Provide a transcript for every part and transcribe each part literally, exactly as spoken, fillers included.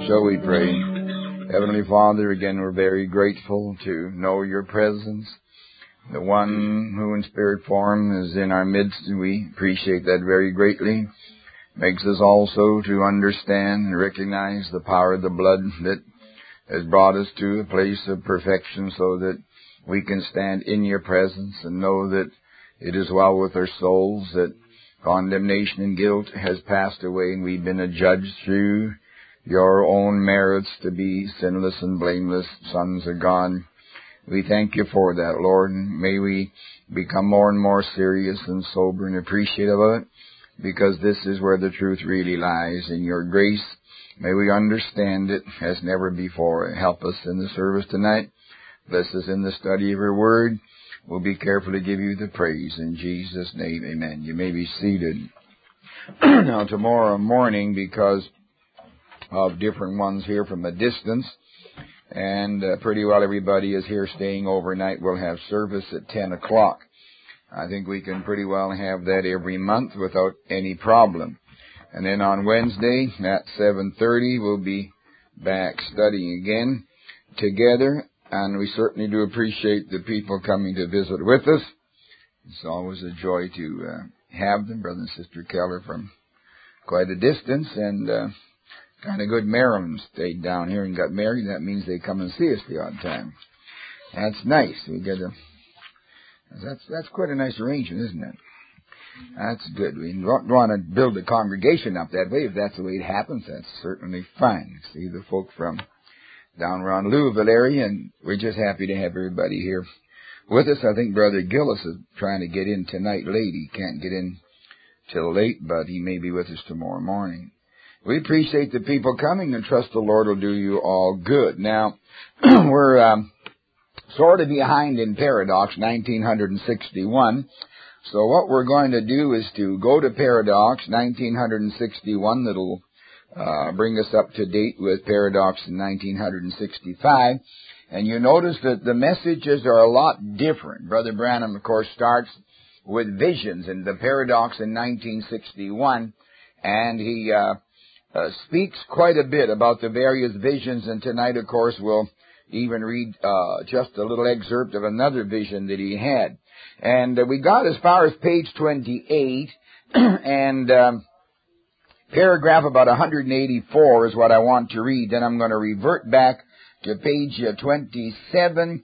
Shall we pray? Heavenly Father, again we're very grateful to know your presence. The one who in spirit form is in our midst, and we appreciate that very greatly. Makes us also to understand and recognize the power of the blood that has brought us to a place of perfection so that we can stand in your presence and know that it is well with our souls, that condemnation and guilt has passed away and we've been adjudged through your own merits to be sinless and blameless sons of God. We thank you for that, Lord, and may we become more and more serious and sober and appreciative of it, because this is where the truth really lies, in your grace. May we understand it as never before. Help us in the service tonight. Bless us in the study of your word. We'll be careful to give you the praise. In Jesus' name, amen. You may be seated. Now, tomorrow morning, because of different ones here from a distance, and uh, pretty well everybody is here staying overnight, we'll have service at ten o'clock. I think we can pretty well have that every month without any problem. And then on Wednesday at seven thirty, we'll be back studying again together. And we certainly do appreciate the people coming to visit with us. It's always a joy to uh, have them. Brother and Sister Keller from quite a distance. And uh, kind of good Maryland stayed down here and got married. That means they come and see us the odd time. That's nice. We get a... That's that's quite a nice arrangement, isn't it? That's good. We don't want to build a congregation up that way. If that's the way it happens, that's certainly fine. See the folk from down around Louisville area, and we're just happy to have everybody here with us. I think Brother Gillis is trying to get in tonight late. He can't get in till late, but he may be with us tomorrow morning. We appreciate the people coming and trust the Lord will do you all good. Now, we're... Um, sort of behind in Paradox, nineteen sixty-one. So what we're going to do is to go to Paradox, nineteen sixty-one. That'll uh, bring us up to date with Paradox in nineteen sixty-five. And you notice that the messages are a lot different. Brother Branham, of course, starts with visions in the Paradox in nineteen sixty-one. And he uh, uh, speaks quite a bit about the various visions. And tonight, of course, we'll even read uh, just a little excerpt of another vision that he had. And uh, we got as far as page twenty-eight, and um, paragraph about one hundred eighty-four is what I want to read. Then I'm going to revert back to page uh, twenty-seven,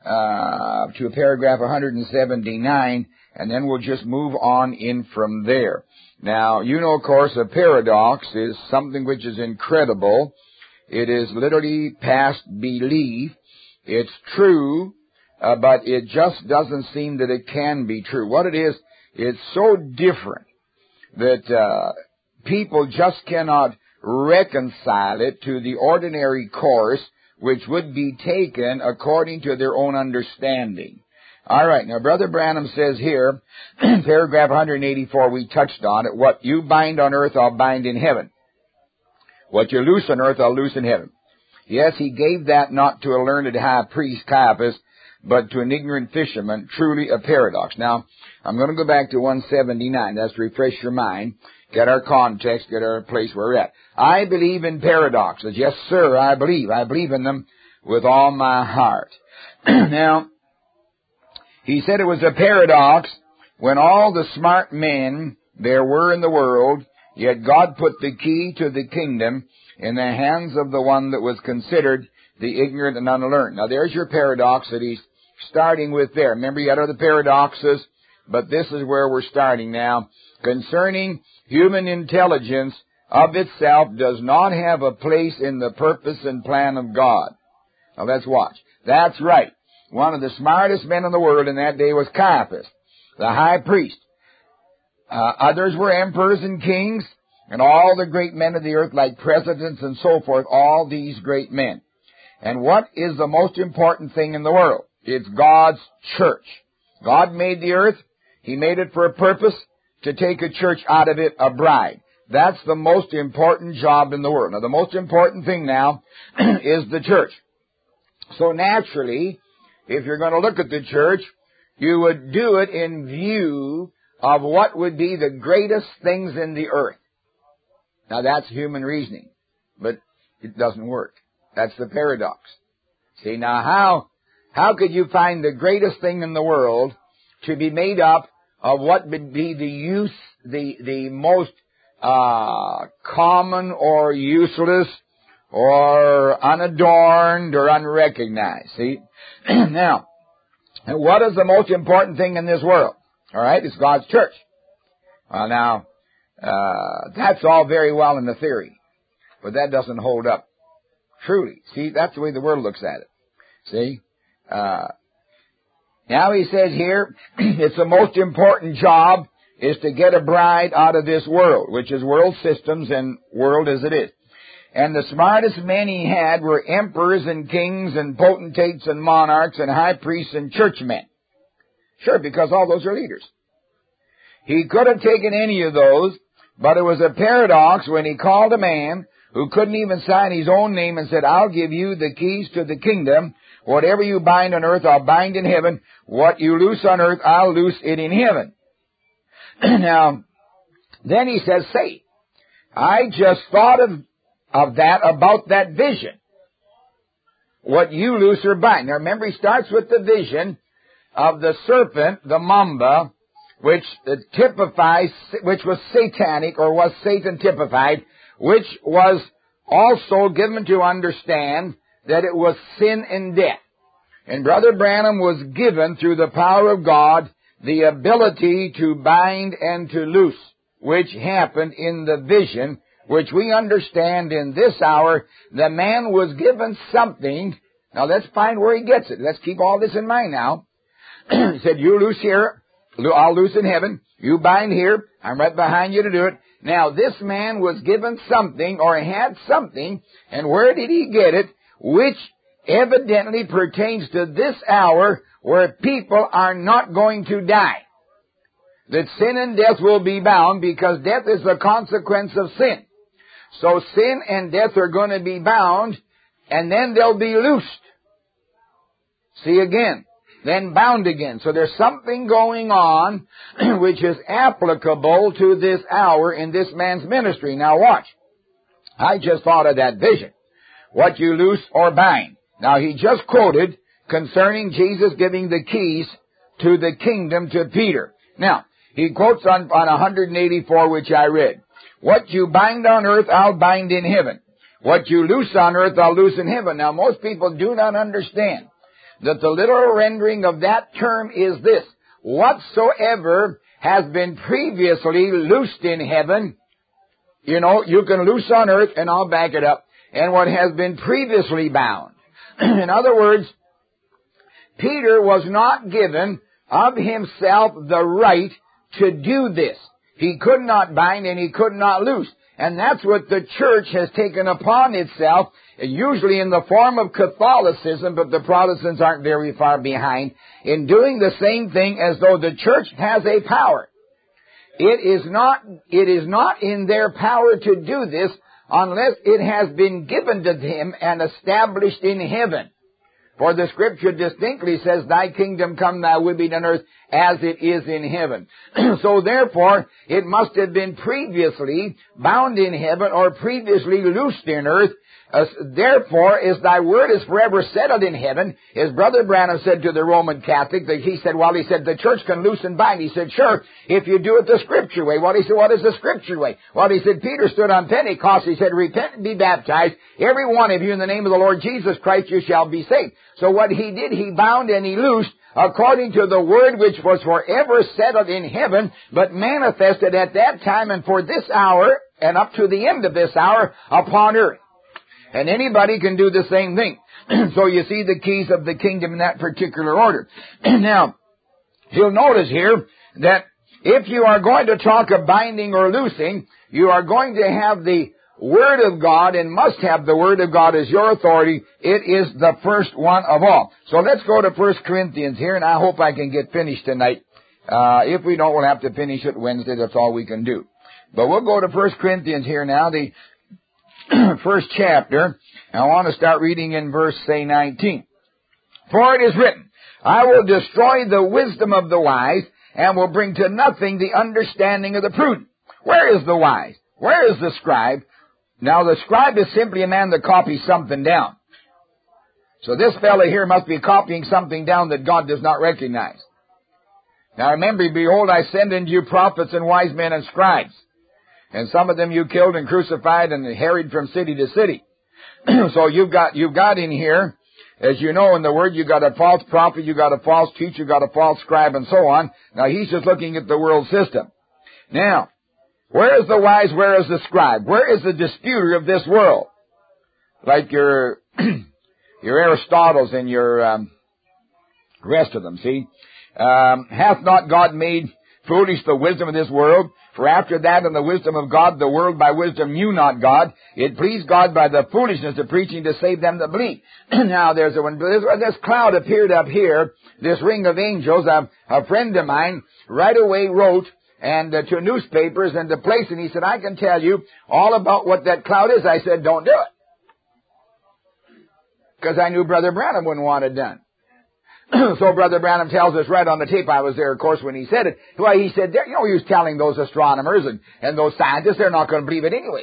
uh, to paragraph one hundred seventy-nine, and then we'll just move on in from there. Now, you know, of course, a paradox is something which is incredible. It is literally past belief. It's true, uh, but it just doesn't seem that it can be true. What it is, it's so different that uh, people just cannot reconcile it to the ordinary course which would be taken according to their own understanding. All right, now Brother Branham says here, paragraph one hundred eighty-four, we touched on it, what you bind on earth, I'll bind in heaven. What you loose on earth, I'll loose in heaven. Yes, he gave that not to a learned high priest, Caiaphas, but to an ignorant fisherman, truly a paradox. Now, I'm going to go back to one seventy-nine. That's to refresh your mind, get our context, get our place where we're at. I believe in paradoxes. Yes, sir, I believe. I believe in them with all my heart. Now, he said it was a paradox when all the smart men there were in the world, yet God put the key to the kingdom in the hands of the one that was considered the ignorant and unlearned. Now, there's your paradox that he's starting with there. Remember, you had other paradoxes, but this is where we're starting now. Concerning human intelligence of itself does not have a place in the purpose and plan of God. Now, let's watch. That's right. One of the smartest men in the world in that day was Caiaphas, the high priest. Uh, others were emperors and kings, and all the great men of the earth, like presidents and so forth, all these great men. And what is the most important thing in the world? It's God's church. God made the earth. He made it for a purpose, to take a church out of it, a bride. That's the most important job in the world. Now, the most important thing now is the church. So naturally, if you're going to look at the church, you would do it in view of what would be the greatest things in the earth. Now, that's human reasoning. But It doesn't work. That's the paradox. See, now how, how could you find the greatest thing in the world to be made up of what would be the use, the, the most, uh, common or useless or unadorned or unrecognized? See? Now, what is the most important thing in this world? All right, it's God's church. Well, now, uh, that's all very well in the theory, but that doesn't hold up truly. See, that's the way the world looks at it. See? Uh, now he says here, it's the most important job is to get a bride out of this world, which is world systems and world as it is. And the smartest men he had were emperors and kings and potentates and monarchs and high priests and churchmen. Sure, because all those are leaders. He could have taken any of those, but it was a paradox when he called a man who couldn't even sign his own name and said, I'll give you the keys to the kingdom. Whatever you bind on earth, I'll bind in heaven. What you loose on earth, I'll loose it in heaven. Now, then he says, say, I just thought of, of that, about that vision. What you loose or bind. Now remember, he starts with the vision of the serpent, the mamba, which typifies, which was satanic, or was Satan typified, which was also given to understand that it was sin and death. And Brother Branham was given, through the power of God, the ability to bind and to loose, which happened in the vision, which we understand in this hour. The man was given something. Now let's find where he gets it. Let's keep all this in mind now. He said, you loose here, I'll loose in heaven. You bind here, I'm right behind you to do it. Now, this man was given something, or had something, and where did he get it? Which evidently pertains to this hour where people are not going to die. That sin and death will be bound, because death is the consequence of sin. So sin and death are going to be bound, and then they'll be loosed. See again. Then bound again. So there's something going on which is applicable to this hour in this man's ministry. Now watch. I just thought of that vision. What you loose or bind. Now he just quoted concerning Jesus giving the keys to the kingdom to Peter. Now, he quotes on, on one eighty-four, which I read. What you bind on earth, I'll bind in heaven. What you loose on earth, I'll loose in heaven. Now most people do not understand that the literal rendering of that term is this: whatsoever has been previously loosed in heaven, you know, you can loose on earth, and I'll back it up, and what has been previously bound. In other words, Peter was not given of himself the right to do this. He could not bind and he could not loose. And that's what the church has taken upon itself, usually in the form of Catholicism, but the Protestants aren't very far behind, in doing the same thing as though the church has a power. It is not, it is not in their power to do this unless it has been given to them and established in heaven. For the Scripture distinctly says, thy kingdom come, thy will be on earth as it is in heaven. So therefore, it must have been previously bound in heaven or previously loosed in earth. Uh, therefore, as thy word is forever settled in heaven, as Brother Branham said to the Roman Catholic, that he said, well, he said, the church can loose and bind. He said, sure, if you do it the Scripture way. Well, he said, what is the Scripture way? Well, he said, Peter stood on Pentecost. He said, repent and be baptized, every one of you, in the name of the Lord Jesus Christ, you shall be saved. So what he did, he bound and he loosed according to the word which was forever settled in heaven, but manifested at that time and for this hour and up to the end of this hour upon earth. And anybody can do the same thing. So you see the keys of the kingdom in that particular order. Now, you'll notice here that if you are going to talk of binding or loosing, you are going to have the Word of God and must have the Word of God as your authority. It is the first one of all. So let's go to First Corinthians here, and I hope I can get finished tonight. Uh, if we don't, we'll have to finish it Wednesday. That's all we can do. But we'll go to First Corinthians here now, the first chapter. And I want to start reading in verse, say, nineteen. For it is written, I will destroy the wisdom of the wise, and will bring to nothing the understanding of the prudent. Where is the wise? Where is the scribe? Now the scribe is simply a man that copies something down. So this fellow here must be copying something down that God does not recognize. Now remember, behold, I send unto you prophets and wise men and scribes. And some of them you killed and crucified and harried from city to city. So you've got, you've got in here, as you know in the Word, you've got a false prophet, you've got a false teacher, you've got a false scribe, and so on. Now he's just looking at the world system. Now, where is the wise, where is the scribe? Where is the disputer of this world? Like your, your Aristotles and your, um, rest of them, see? Um, hath not God made foolish the wisdom of this world? For after that in the wisdom of God, the world by wisdom knew not God. It pleased God by the foolishness of preaching to save them that believe. Now there's a one, this, this cloud appeared up here, this ring of angels. A, a friend of mine right away wrote and uh, to newspapers and to place, and he said, I can tell you all about what that cloud is. I said, don't do it. Because I knew Brother Branham wouldn't want it done. So Brother Branham tells us right on the tape, I was there, of course, when he said it. Why, he said, you know, he was telling those astronomers and, and those scientists, they're not going to believe it anyway.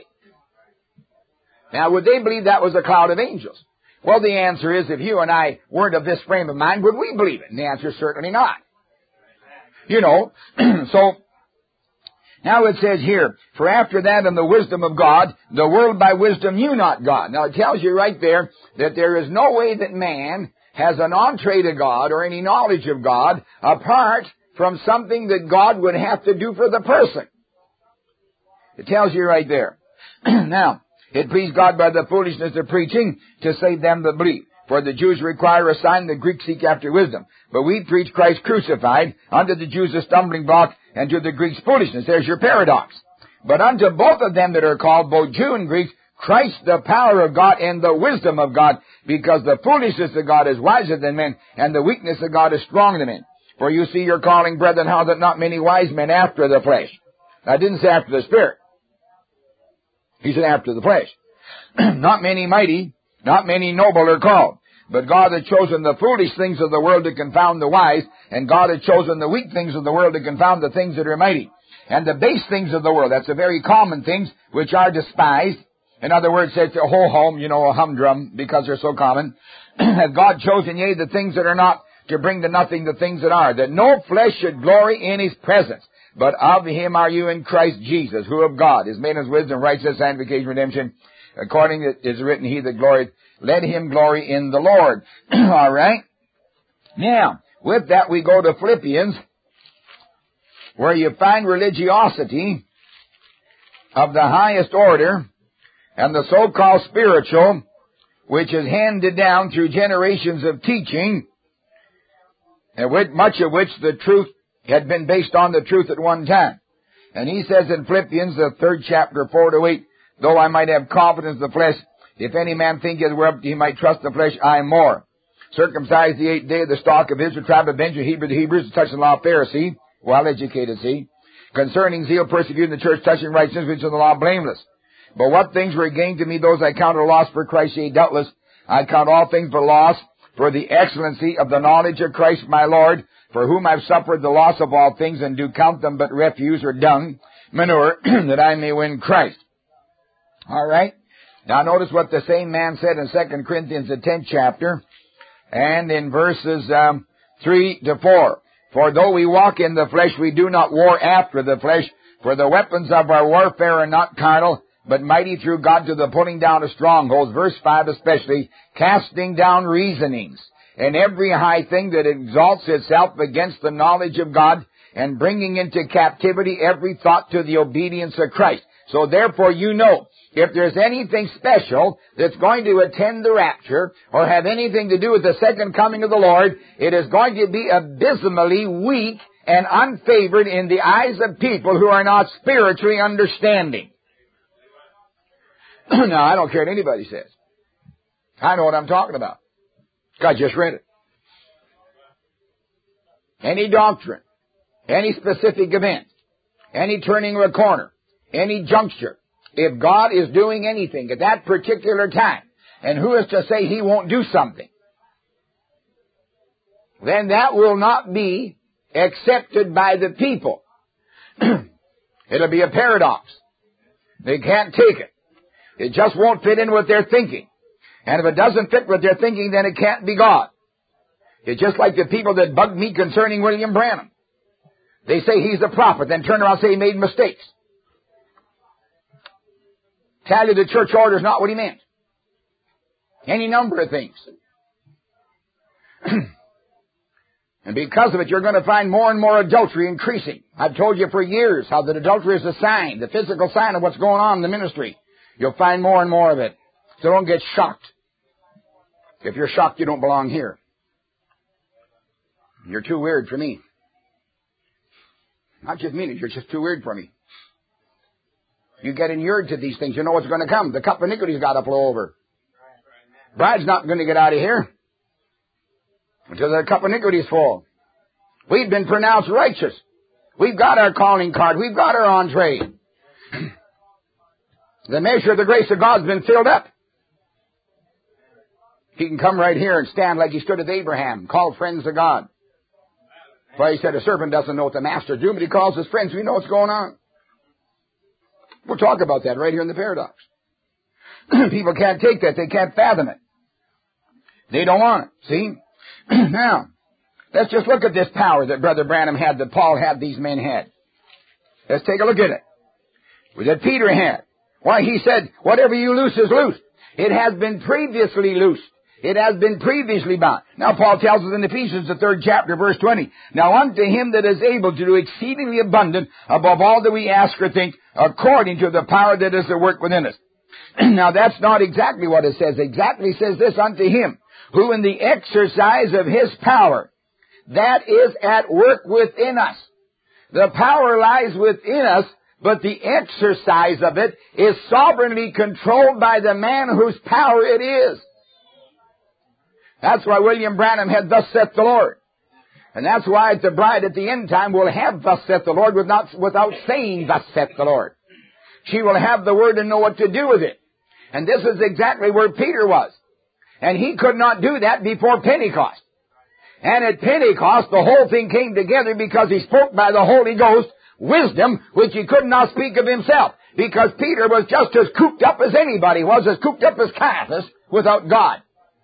Now, would they believe that was a cloud of angels? Well, the answer is, if you and I weren't of this frame of mind, would we believe it? And the answer is certainly not. You know, so, now it says here, for after that in the wisdom of God, the world by wisdom knew not God. Now it tells you right there that there is no way that man has an entree to God or any knowledge of God apart from something that God would have to do for the person. It tells you right there. Now, it pleased God by the foolishness of preaching to save them that believe. For the Jews require a sign, the Greeks seek after wisdom. But we preach Christ crucified, unto the Jews a stumbling block, and to the Greeks foolishness. There's your paradox. But unto both of them that are called, both Jew and Greeks, Christ the power of God and the wisdom of God, because the foolishness of God is wiser than men, and the weakness of God is stronger than men. For you see your calling, brethren, how that not many wise men after the flesh. I didn't say after the Spirit. He said after the flesh. Not many mighty, not many noble are called. But God hath chosen the foolish things of the world to confound the wise, and God hath chosen the weak things of the world to confound the things that are mighty. And the base things of the world, that's the very common things, which are despised. In other words, it's a whole home, you know, a humdrum, because they're so common. Hath God chosen, yea, the things that are not, to bring to nothing the things that are, that no flesh should glory in His presence. But of Him are you in Christ Jesus, who of God is made in His wisdom, righteousness, sanctification, redemption, according to it is written, He that glorieth, let him glory in the Lord. All right? Now, with that we go to Philippians, where you find religiosity of the highest order, and the so-called spiritual, which is handed down through generations of teaching, and with much of which the truth had been based on the truth at one time. And he says in Philippians, the third chapter, four to eight, though I might have confidence in the flesh, if any man thinketh whereof he might trust the flesh, I am more. Circumcised the eighth day of the stock of Israel, tribe of Benjamin, Hebrew the Hebrews, touching the law of Pharisee, well educated, see. Concerning zeal, persecuting the church, touching righteousness, which is the law, blameless. But what things were gained to me, those I count a loss for Christ, yea, doubtless, I count all things for loss, for the excellency of the knowledge of Christ my Lord, for whom I've suffered the loss of all things, and do count them but refuse or dung, manure, that I may win Christ. All right? Now notice what the same man said in Second Corinthians, the tenth chapter, and in verses um, three to four. For though we walk in the flesh, we do not war after the flesh, for the weapons of our warfare are not carnal, but mighty through God to the pulling down of strongholds, verse five especially, casting down reasonings, and every high thing that exalts itself against the knowledge of God, and bringing into captivity every thought to the obedience of Christ. So therefore you know, if there's anything special that's going to attend the rapture, or have anything to do with the second coming of the Lord, it is going to be abysmally weak and unfavored in the eyes of people who are not spiritually understanding. Now, I don't care what anybody says. I know what I'm talking about. I just read it. Any doctrine, any specific event, any turning of a corner, any juncture, if God is doing anything at that particular time, and who is to say He won't do something, then that will not be accepted by the people. It'll be a paradox. They can't take it. It just won't fit in with their thinking. And if it doesn't fit with their thinking, then it can't be God. It's just like the people that bugged me concerning William Branham. They say he's a prophet, then turn around and say he made mistakes. Tell you the church order is not what he meant. Any number of things. And because of it, you're going to find more and more adultery increasing. I've told you for years how that adultery is a sign, the physical sign of what's going on in the ministry. You'll find more and more of it. So don't get shocked. If you're shocked, you don't belong here. You're too weird for me. Not just me, you're just too weird for me. You get inured to these things, you know what's going to come. The cup of iniquity's got to flow over. Bride's not going to get out of here until the cup of iniquity is full. We've been pronounced righteous. We've got our calling card. We've got our entree. The measure of the grace of God's been filled up. He can come right here and stand like he stood with Abraham, called friends of God. Well, he said a servant doesn't know what the master do, but he calls his friends. We know what's going on. We'll talk about that right here in the paradox. People can't take that. They can't fathom it. They don't want it. See? Now, let's just look at this power that Brother Branham had, that Paul had, these men had. Let's take a look at it. That Peter had. Why, he said, whatever you loose is loose. It has been previously loosed. It has been previously bound. Now Paul tells us in Ephesians, the third chapter, verse twenty, now unto him that is able to do exceedingly abundant above all that we ask or think, according to the power that is at work within us. Now that's not exactly what it says. Exactly says this, unto him, who in the exercise of his power, that is at work within us. The power lies within us, but the exercise of it is sovereignly controlled by the man whose power it is. That's why William Branham had thus saith the Lord. And that's why the bride at the end time will have thus saith the Lord without, without saying thus saith the Lord. She will have the word and know what to do with it. And this is exactly where Peter was. And he could not do that before Pentecost. And at Pentecost, the whole thing came together because he spoke by the Holy Ghost wisdom, which he could not speak of himself. Because Peter was just as cooped up as anybody was, as cooped up as Caiaphas without God.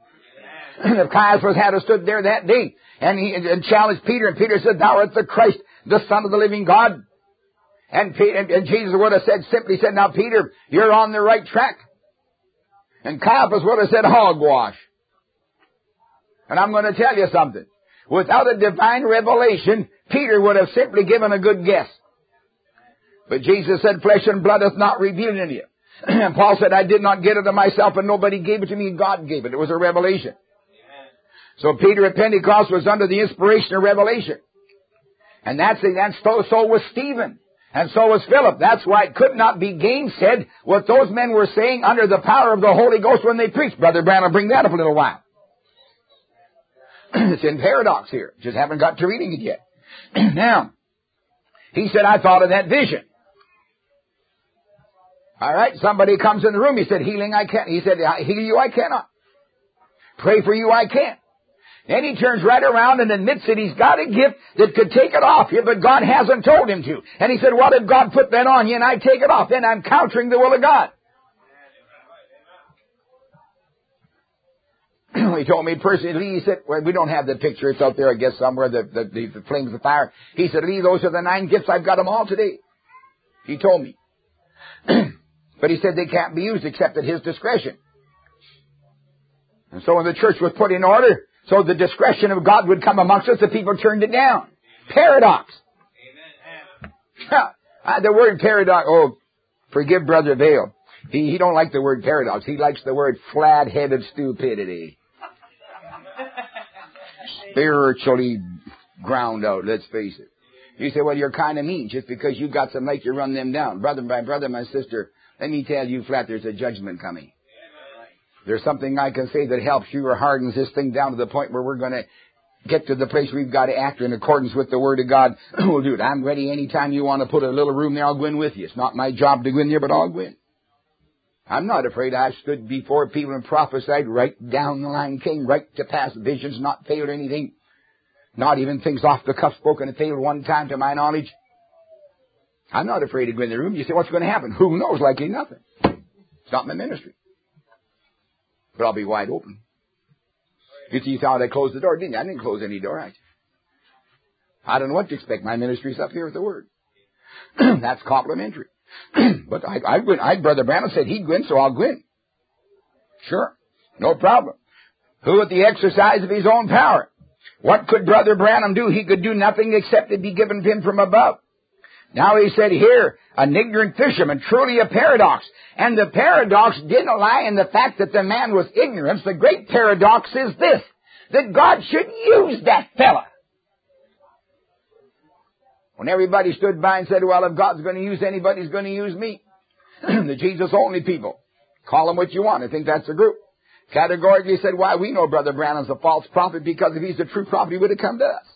If Caiaphas had stood there that day and he and challenged Peter, and Peter said, thou art the Christ, the Son of the living God. And, and, and Jesus would have said, simply said, now Peter, you're on the right track. And Caiaphas would have said, hogwash. And I'm going to tell you something. Without a divine revelation, Peter would have simply given a good guess. But Jesus said, flesh and blood hath not revealed it unto you. And Paul said, I did not get it of myself, and nobody gave it to me. God gave it. It was a revelation. So Peter at Pentecost was under the inspiration of revelation. And that's, that's so, so was Stephen. And so was Philip. That's why it could not be gainsaid what those men were saying under the power of the Holy Ghost when they preached. Brother Branham will bring that up a little while. It's in paradox here. Just haven't got to reading it yet. Now, he said, I thought of that vision. All right, somebody comes in the room. He said, healing I can't. He said, heal you I cannot. Pray for you I can't. Then he turns right around and admits that he's got a gift that could take it off you, but God hasn't told him to. And he said, what if God put that on you and I take it off? Then I'm countering the will of God. He told me personally, he said, well, we don't have the picture. It's out there, I guess, somewhere, the, the, the, the flames of fire. He said, Lee, those are the nine gifts. I've got them all today. He told me. But he said they can't be used except at his discretion. And so when the church was put in order, so the discretion of God would come amongst us, the people turned it down. Paradox. Amen. The word paradox, oh, forgive Brother Vail. He, he don't like the word paradox. He likes the word flat-headed stupidity. Spiritually ground out, let's face it. You say, well, you're kind of mean. Just because you got some light, you run them down. Brother, my brother, my sister, let me tell you flat, there's a judgment coming. There's something I can say that helps you or hardens this thing down to the point where we're going to get to the place we've got to act in accordance with the Word of God. We'll do it. I'm ready anytime you want to put a little room there, I'll go in with you. It's not my job to go in there, but I'll go in. I'm not afraid. I've stood before people and prophesied right down the line, came right to pass, visions not failed anything. Not even things off the cuff spoken and failed one time to my knowledge. I'm not afraid to go in the room. You say, what's going to happen? Who knows? Likely nothing. It's not my ministry. But I'll be wide open. You see, you thought I closed the door, didn't you? I didn't close any door. I, I don't know what to expect. My ministry's up here with the Word. That's complimentary. But I, I'd go in. I'd, Brother Branham said he'd go in, so I'll go in. Sure. No problem. Who at the exercise of his own power? What could Brother Branham do? He could do nothing except it be given to him from above. Now he said here, an ignorant fisherman, truly a paradox. And the paradox didn't lie in the fact that the man was ignorant. The great paradox is this, that God should use that fella. When everybody stood by and said, well, if God's going to use anybody, he's going to use me. The Jesus-only people. Call them what you want. I think that's the group. Categorically said, why, we know Brother Branham's a false prophet, because if he's a true prophet, he would have come to us.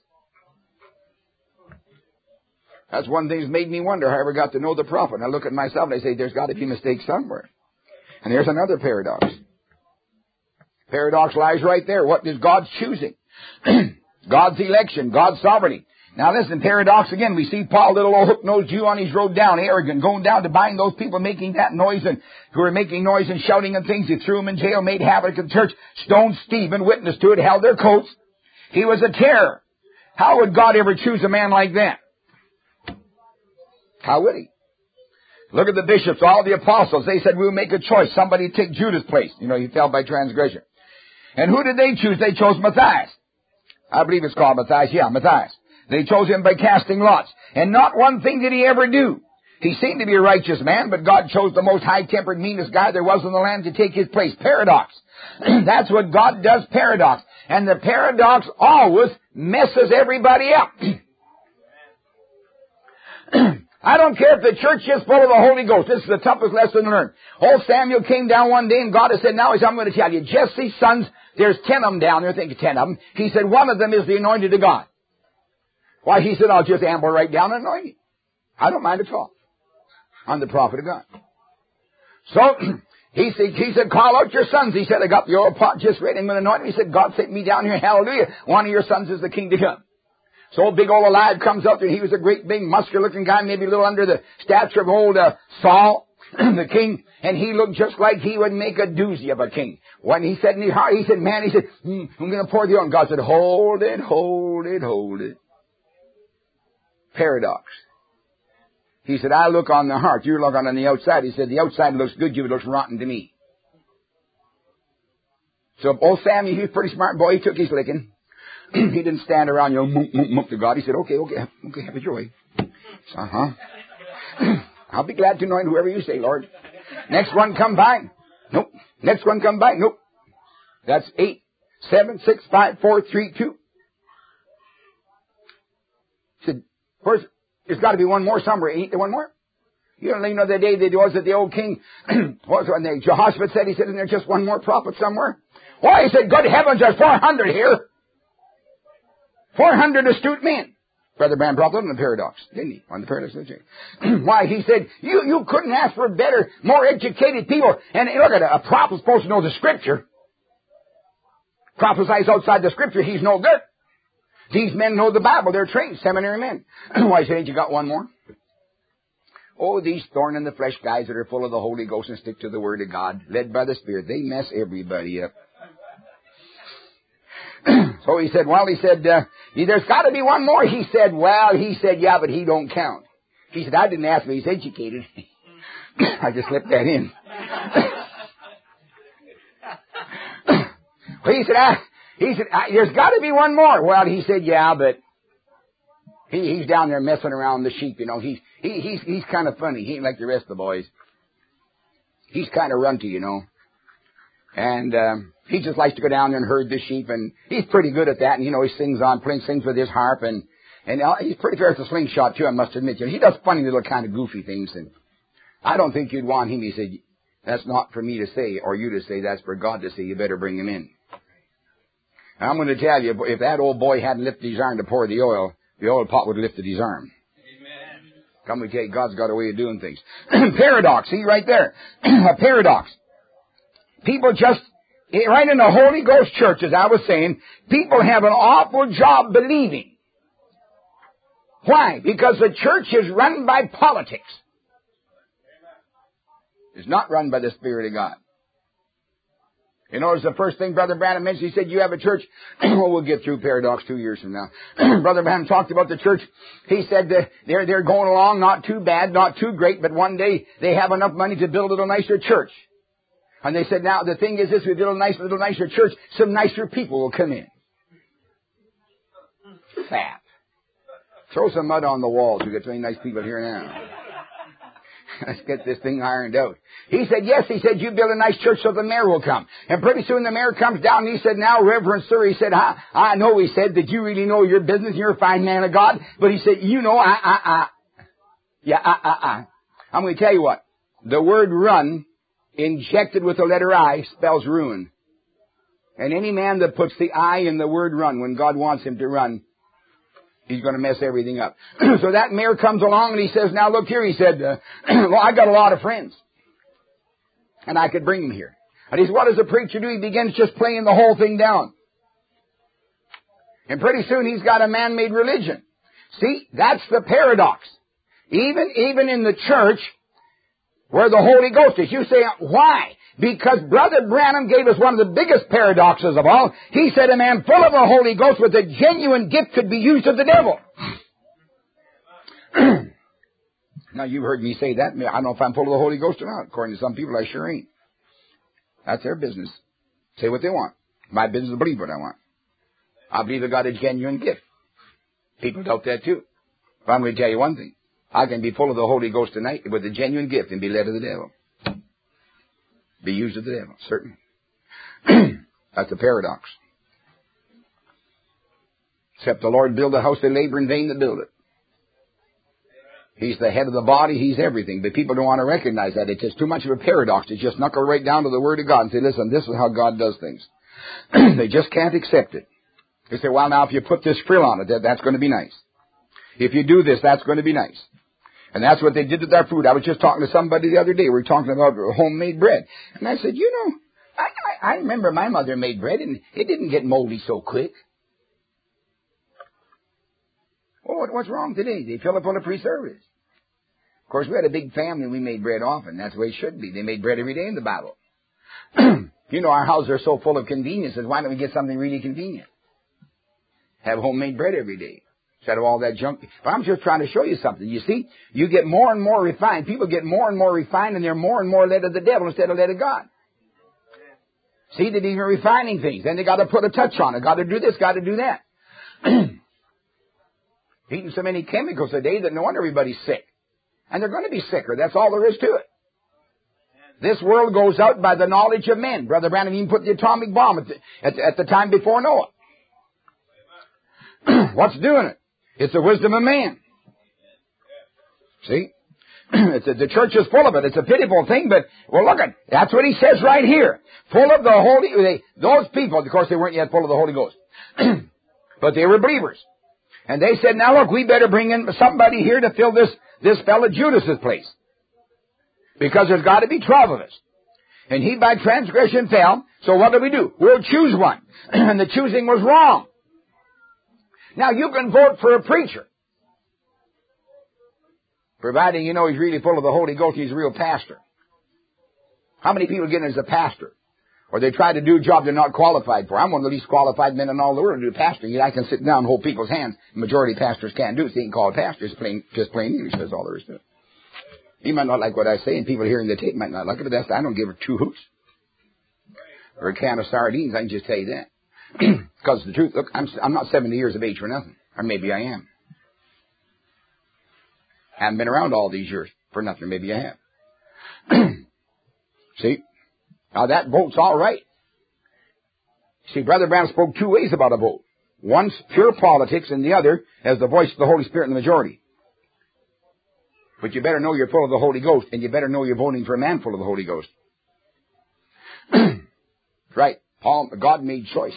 That's one thing that's made me wonder how I ever got to know the prophet. And I look at myself and I say, there's got to be a mistake somewhere. And here's another paradox. Paradox lies right there. What is God's choosing? God's election, God's sovereignty. Now listen, paradox again. We see Paul, little old hook-nosed Jew, on his road down, arrogant, going down to bind those people making that noise and who were making noise and shouting and things. He threw them in jail, made havoc in church, stoned Stephen, witnessed to it, held their coats. He was a terror. How would God ever choose a man like that? How would he? Look at the bishops, all the apostles. They said, we'll make a choice. Somebody take Judas' place. You know, he fell by transgression. And who did they choose? They chose Matthias. I believe it's called Matthias. Yeah, Matthias. They chose him by casting lots. And not one thing did he ever do. He seemed to be a righteous man, but God chose the most high-tempered, meanest guy there was in the land to take his place. Paradox. That's what God does, paradox. And the paradox always messes everybody up. I don't care if the church is full of the Holy Ghost. This is the toughest lesson to learn. Old Samuel came down one day and God has said, now I'm going to tell you, Jesse's sons, there's ten of them down there. I think ten of them. He said, one of them is the anointed of God. Why, he said, I'll just amble right down and anoint him. I don't mind at all. I'm the prophet of God. So, he said, he said, call out your sons. He said, I got the oil pot just ready. I'm going to anoint him. He said, God sent me down here. Hallelujah. One of your sons is the king to come. So big old Eliab comes up there. He was a great big muscular looking guy, maybe a little under the stature of old uh, Saul, the king. And he looked just like he would make a doozy of a king. When he said in his heart, he said, man, he said, mm, I'm going to pour the oil. And God said, hold it, hold it, hold it. Paradox. He said, I look on the heart. You look on the outside. He said, the outside looks good. You, it looks rotten to me. So old Samuel, he's a pretty smart boy. He took his licking. He didn't stand around, you know, mump, mump, mump to God. He said, okay, okay, okay, have a joy. Uh-huh. I'll be glad to anoint whoever you say, Lord. Next one come by. Nope. Next one come by. Nope. That's eight, seven, six, five, four, three, two. He said, first, there's got to be one more somewhere. Ain't there one more? You don't even know the day that was that the old king, what was when they, Jehoshaphat said, he said, isn't there just one more prophet somewhere? Why, he said, good heavens, there's four hundred here. four hundred astute men. Brother Branham brought them in the paradox, didn't he? On the paradox. Why, he said, you, you couldn't ask for better, more educated people. And look at it, a prophet's supposed to know the Scripture. Prophesies outside the Scripture, he's no good. These men know the Bible. They're trained seminary men. Why, say, ain't you got one more? Oh, these thorn in the flesh guys that are full of the Holy Ghost and stick to the Word of God, led by the Spirit, they mess everybody up. So he said, well, he said, uh, there's got to be one more. He said, well, he said, yeah, but he don't count. He said, I didn't ask me. He's educated. I just slipped that in. Well, he said, I, he said, I, there's got to be one more. Well, he said, yeah, but he, he's down there messing around the sheep, you know. He's, he, he's, he's kind of funny. He ain't like the rest of the boys. He's kind of runty, you know. And, um, he just likes to go down there and herd the sheep, and he's pretty good at that. And, you know, he sings on, playing, sings with his harp, and, and uh, he's pretty fair at the slingshot, too, I must admit. You know, he does funny little kind of goofy things, and I don't think you'd want him. He said, that's not for me to say, or you to say, that's for God to say. You better bring him in. And I'm going to tell you, if that old boy hadn't lifted his arm to pour the oil, the oil pot would have lifted his arm. Amen. Come we tell you, God's got a way of doing things. Paradox, see right there. A paradox. People just, right in the Holy Ghost church, as I was saying, people have an awful job believing. Why? Because the church is run by politics. is not run by the Spirit of God. You notice the first thing Brother Branham mentioned, he said, you have a church. Well, we'll get through Paradox two years from now. Brother Branham talked about the church. He said that they're, they're going along, not too bad, not too great, but one day they have enough money to build a little nicer church. And they said, now the thing is this, we build a nice little nicer church, some nicer people will come in. Fat. Throw some mud on the walls. We got so many nice people here now. Let's get this thing ironed out. He said, yes, he said, you build a nice church so the mayor will come. And pretty soon the mayor comes down and he said, now, Reverend Sir, he said, I, I know, he said, that you really know your business. You're a fine man of God. But he said, you know, I, I, I. Yeah, I, I, I. I'm going to tell you what. The word run, injected with the letter I, spells ruin. And any man that puts the I in the word run when God wants him to run, he's going to mess everything up. So that mayor comes along and he says, now look here, he said, uh, well, I got a lot of friends. And I could bring them here. And he said, what does the preacher do? He begins just playing the whole thing down. And pretty soon he's got a man-made religion. See, that's the paradox. Even, even in the church where the Holy Ghost is. You say, why? Because Brother Branham gave us one of the biggest paradoxes of all. He said a man full of the Holy Ghost with a genuine gift could be used of the devil. Now, you've heard me say that. I don't know if I'm full of the Holy Ghost or not. According to some people, I sure ain't. That's their business. Say what they want. My business is to believe what I want. I believe I got a genuine gift. People doubt that too. But I'm going to tell you one thing. I can be full of the Holy Ghost tonight with a genuine gift and be led of the devil. Be used of the devil, certainly. That's a paradox. Except the Lord build a house, they labor in vain to build it. He's the head of the body, He's everything. But people don't want to recognize that. It's just too much of a paradox to just knuckle right down to the Word of God and say, listen, this is how God does things. They just can't accept it. They say, well, now if you put this frill on it, that, that's going to be nice. If you do this, that's going to be nice. And that's what they did with our food. I was just talking to somebody the other day. We were talking about homemade bread. And I said, you know, I, I, I remember my mother made bread and it didn't get moldy so quick. Oh, what, what's wrong today? They fill it full of preservatives. Of course, we had a big family and we made bread often. That's the way it should be. They made bread every day in the Bible. You know, our houses are so full of conveniences. Why don't we get something really convenient? Have homemade bread every day. Instead of all that junk. But I'm just trying to show you something. You see, you get more and more refined. People get more and more refined and they're more and more led of the devil instead of led of God. See, they're even refining things. Then they got to put a touch on it. Got to do this, got to do that. Eating so many chemicals today that no wonder everybody's sick. And they're going to be sicker. That's all there is to it. This world goes out by the knowledge of men. Brother Branham even put the atomic bomb at the, at, at the time before Noah. What's doing it? It's the wisdom of man. See? It's a, the church is full of it. It's a pitiful thing, but, well, look at, that's what he says right here. Full of the Holy, they, those people, of course they weren't yet full of the Holy Ghost. But they were believers. And they said, now look, we better bring in somebody here to fill this, this fellow Judas's place. Because there's got to be twelve of us. And he by transgression fell, so what do we do? We'll choose one. And the choosing was wrong. Now, you can vote for a preacher, providing you know he's really full of the Holy Ghost, he's a real pastor. How many people get in as a pastor? Or they try to do a job they're not qualified for. I'm one of the least qualified men in all the world to do pastoring. I can sit down and hold people's hands. The majority of pastors can't do it. So they can call it pastor. It's plain, just plain English. That's all there is to it. You might not like what I say, and people hearing the tape might not like it, but that's, I don't give her two hoots. Or a can of sardines, I can just tell you that. Because the truth, look, I'm, I'm not seventy years of age for nothing. Or maybe I am. Haven't been around all these years for nothing. Maybe I have. See? Now that vote's all right. See, Brother Branham spoke two ways about a vote. One's pure politics and the other as the voice of the Holy Spirit in the majority. But you better know you're full of the Holy Ghost, and you better know you're voting for a man full of the Holy Ghost. Right. Paul, God made choice.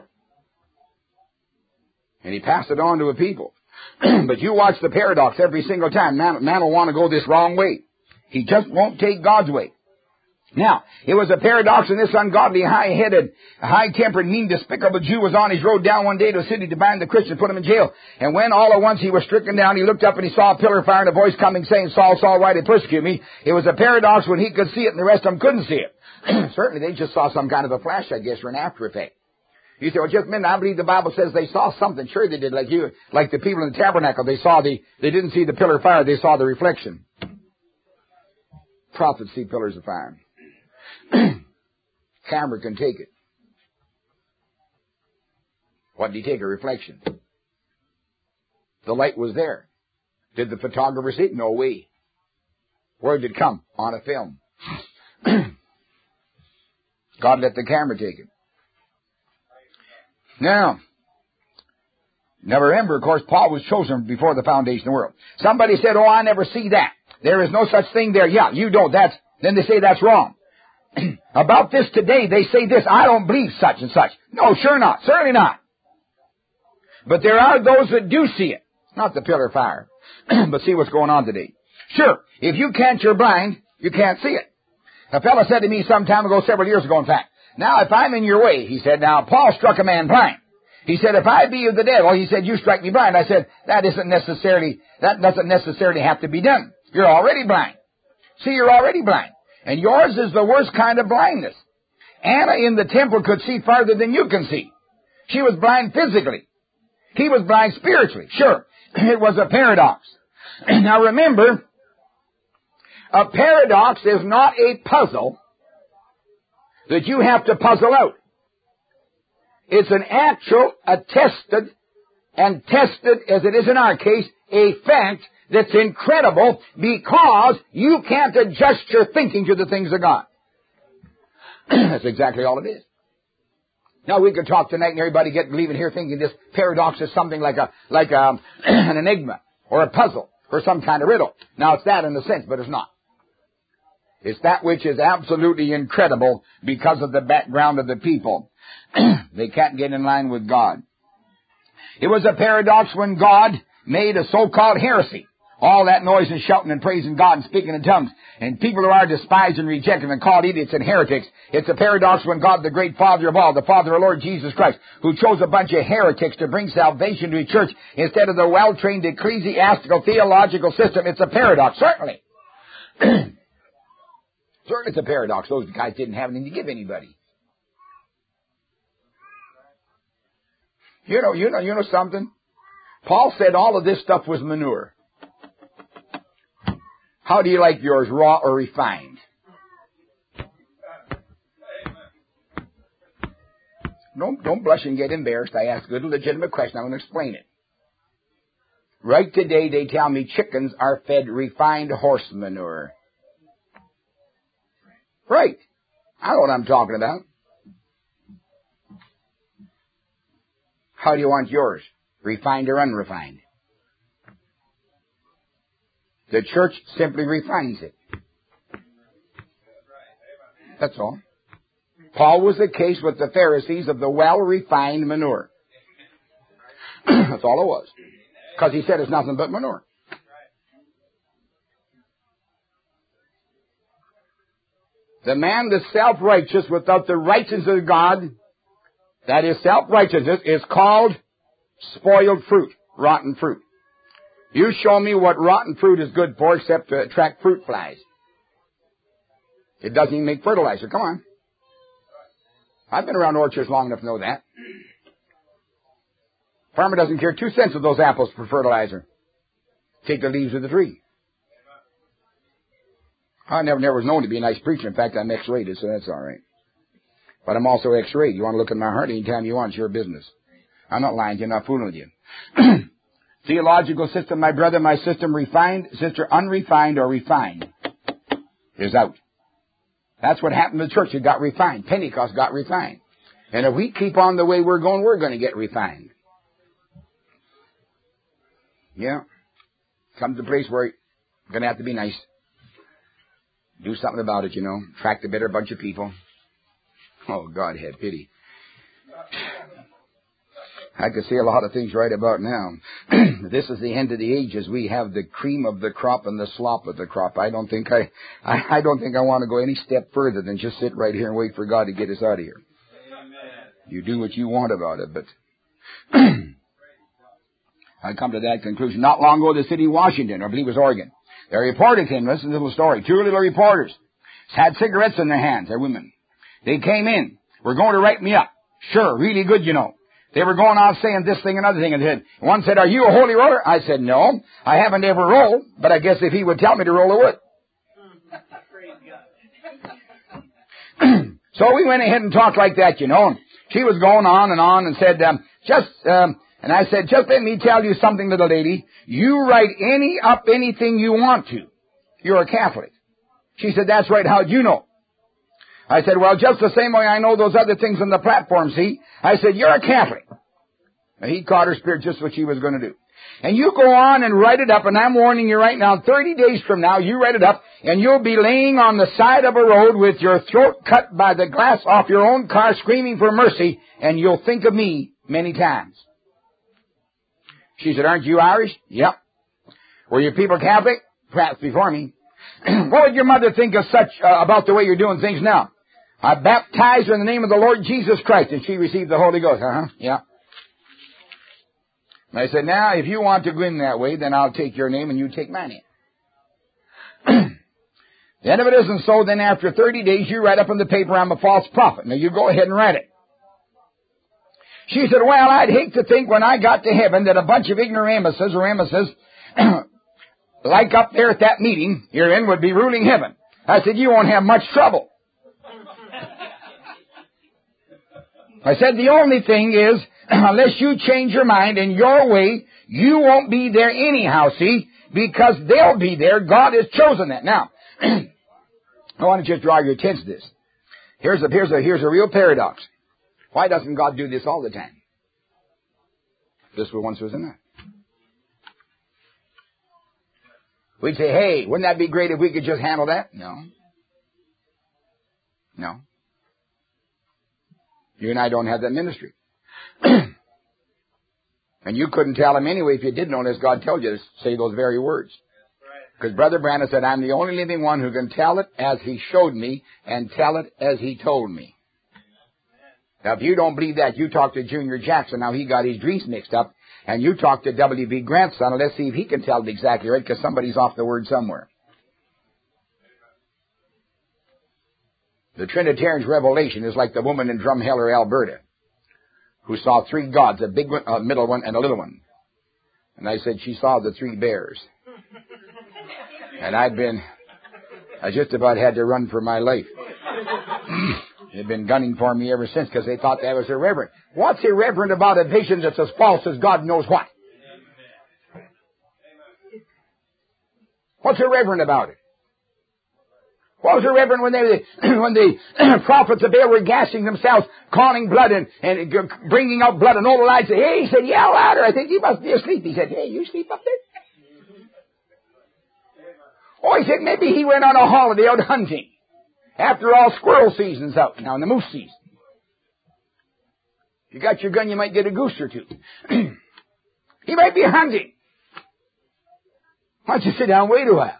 And he passed it on to a people. But you watch the paradox every single time. Man, man will want to go this wrong way. He just won't take God's way. Now, it was a paradox when this ungodly, high-headed, high-tempered, mean, despicable Jew was on his road down one day to a city to bind the Christians, put him in jail. And when all at once he was stricken down, he looked up and he saw a pillar of fire and a voice coming saying, Saul, Saul, why did you persecute me? It was a paradox when he could see it and the rest of them couldn't see it. Certainly they just saw some kind of a flash, I guess, or an after effect. You say, well, just a minute, I believe the Bible says they saw something. Sure they did, like you, like the people in the tabernacle. They saw the, they didn't see the pillar of fire, they saw the reflection. Prophets see pillars of fire. Camera can take it. What did he take? A reflection. The light was there. Did the photographer see it? No way. Where did it come? On a film. God let the camera take it. Now, now remember, of course, Paul was chosen before the foundation of the world. Somebody said, oh, I never see that. There is no such thing there. Yeah, you don't. That's, then they say that's wrong. About this today, they say this, I don't believe such and such. No, sure not. Certainly not. But there are those that do see it. Not the pillar of fire. But see what's going on today. Sure, if you can't, you're blind, you can't see it. A fellow said to me some time ago, several years ago in fact, now if I'm in your way, he said, now Paul struck a man blind. He said, if I be of the devil, he said, you strike me blind. I said, that isn't necessarily, that doesn't necessarily have to be done. You're already blind. See, you're already blind. And yours is the worst kind of blindness. Anna in the temple could see farther than you can see. She was blind physically. He was blind spiritually. Sure, it was a paradox. Now remember, a paradox is not a puzzle that you have to puzzle out. It's an actual, attested, and tested, as it is in our case, a fact that's incredible because you can't adjust your thinking to the things of God. That's exactly all it is. Now we could talk tonight and everybody get leaving here thinking this paradox is something like a like a, an enigma or a puzzle or some kind of riddle. Now it's that in a sense, but it's not. It's that which is absolutely incredible because of the background of the people. They can't get in line with God. It was a paradox when God made a so-called heresy. All that noise and shouting and praising God and speaking in tongues. And people who are despised and rejected and called idiots and heretics. It's a paradox when God, the great Father of all, the Father of Lord Jesus Christ, who chose a bunch of heretics to bring salvation to His church instead of the well-trained ecclesiastical theological system. It's a paradox, certainly. Certainly it's a paradox. Those guys didn't have anything to give anybody. You know, you know, you know something? Paul said all of this stuff was manure. How do you like yours, raw or refined? Don't, don't blush and get embarrassed. I ask a good legitimate question. I'm going to explain it. Right today, they tell me chickens are fed refined horse manure. Right. I know what I'm talking about. How do you want yours? Refined or unrefined? The church simply refines it. That's all. Paul was the case with the Pharisees of the well-refined manure. That's all it was. Because he said it's nothing but manure. The man that's self-righteous without the righteousness of God, that is self-righteousness, is called spoiled fruit, rotten fruit. You show me what rotten fruit is good for except to attract fruit flies. It doesn't even make fertilizer. Come on. I've been around orchards long enough to know that. Farmer doesn't care two cents of those apples for fertilizer. Take the leaves of the tree. I never, never was known to be a nice preacher. In fact, I'm X-rated, so that's all right. But I'm also X-rated. You want to look at my heart anytime you want. It's your business. I'm not lying to you. I'm not fooling with you. Theological system, my brother, my system, refined, sister, unrefined or refined, is out. That's what happened to the church. It got refined. Pentecost got refined. And if we keep on the way we're going, we're going to get refined. Yeah. Come to a place where you're going to have to be nice. Do something about it, you know. Attract a better bunch of people. Oh, God have pity. I could say a lot of things right about now. This is the end of the ages. We have the cream of the crop and the slop of the crop. I don't think I, I, I don't think I want to go any step further than just sit right here and wait for God to get us out of here. Amen. You do what you want about it, but I come to that conclusion. Not long ago, the city of Washington, or I believe it was Oregon, their reporter came. Listen to the little story. Two little reporters had cigarettes in their hands. They're women. They came in. We're going to write me up. Sure, really good, you know. They were going on saying this thing and other thing. And said, one said, are you a holy roller? I said, no. I haven't ever rolled, but I guess if he would tell me to roll, I would. So we went ahead and talked like that, you know. And she was going on and on and said, um, just, um, and I said, just let me tell you something, little lady. You write any up anything you want to. You're a Catholic. She said, that's right. How'd you know? I said, well, just the same way I know those other things on the platform, see? I said, you're a Catholic. And he caught her spirit just what she was going to do. And you go on and write it up, and I'm warning you right now, thirty days from now, you write it up, and you'll be laying on the side of a road with your throat cut by the glass off your own car, screaming for mercy, and you'll think of me many times. She said, aren't you Irish? Yep. Were your people Catholic? Perhaps before me. What would your mother think of such, uh, about the way you're doing things now? I baptized her in the name of the Lord Jesus Christ, and she received the Holy Ghost. Uh-huh, yeah. And I said, now, if you want to go in that way, then I'll take your name and you take my name. Then if it isn't so, then after thirty days, you write up in the paper, I'm a false prophet. Now, you go ahead and write it. She said, well, I'd hate to think when I got to heaven that a bunch of ignoramuses or emisses, like up there at that meeting you're in, would be ruling heaven. I said, you won't have much trouble. I said, the only thing is, unless you change your mind in your way, you won't be there anyhow, see, because they'll be there. God has chosen that. Now, I want to just draw your attention to this. Here's a, here's a, here's a real paradox. Why doesn't God do this all the time? This once was enough. We'd say, hey, wouldn't that be great if we could just handle that? No. No. You and I don't have that ministry. And you couldn't tell him anyway if you did know, unless God told you to say those very words. Because Brother Branham said, I'm the only living one who can tell it as he showed me and tell it as he told me. Now, if you don't believe that, you talk to Junior Jackson. Now, he got his dreams mixed up. And you talk to W B Grandson, and let's see if he can tell it exactly right, because somebody's off the word somewhere. The Trinitarian's revelation is like the woman in Drumheller, Alberta, who saw three gods, a big one, a middle one, and a little one. And I said she saw the three bears. And I'd been, I just about had to run for my life. They've been gunning for me ever since because they thought that was irreverent. What's irreverent about a vision that's as false as God knows what? What's irreverent about it? What was irreverent when they, when the prophets of Baal were gassing themselves, calling blood and, and bringing out blood, and all the lights said, hey, he said, yell louder. I think you must be asleep. He said, hey, you sleep up there? Oh, he said, maybe he went on a holiday out hunting. After all, squirrel season's out now, and the moose season. If you got your gun, you might get a goose or two. He might be hunting. Why don't you sit down and wait a while?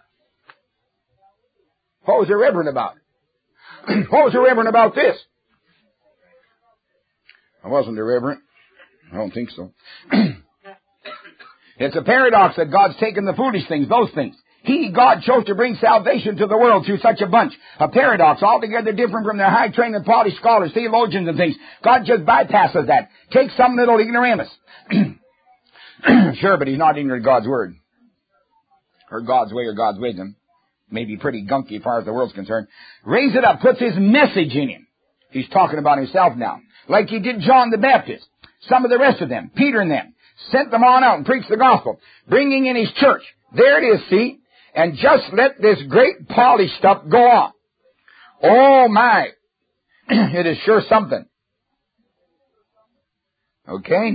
What was irreverent about it? What was irreverent about this? I wasn't irreverent. I don't think so. It's a paradox that God's taken the foolish things, those things. He, God, chose to bring salvation to the world through such a bunch. A paradox altogether different from their high-trained and polished scholars, theologians and things. God just bypasses that. Takes some little ignoramus. Sure, but he's not ignorant of God's word. Or God's way or God's wisdom. Maybe pretty gunky as far as the world's concerned. Raise it up, puts his message in him. He's talking about himself now. Like he did John the Baptist. Some of the rest of them, Peter and them, sent them on out and preached the gospel. Bringing in his church. There it is, see? And just let this great polished stuff go on. Oh my. It is sure something. Okay?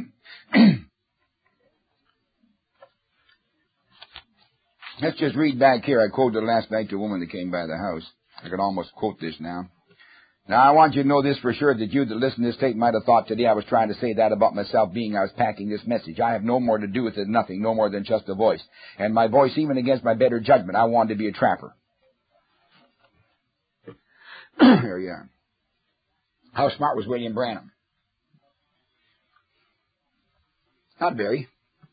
Let's just read back here. I quoted last night to a woman that came by the house. I can almost quote this now. Now, I want you to know this for sure, that you that listen to this tape might have thought today I was trying to say that about myself, being I was packing this message. I have no more to do with it, nothing, no more than just a voice. And my voice, even against my better judgment, I wanted to be a trapper. There you are. How smart was William Branham? Not very.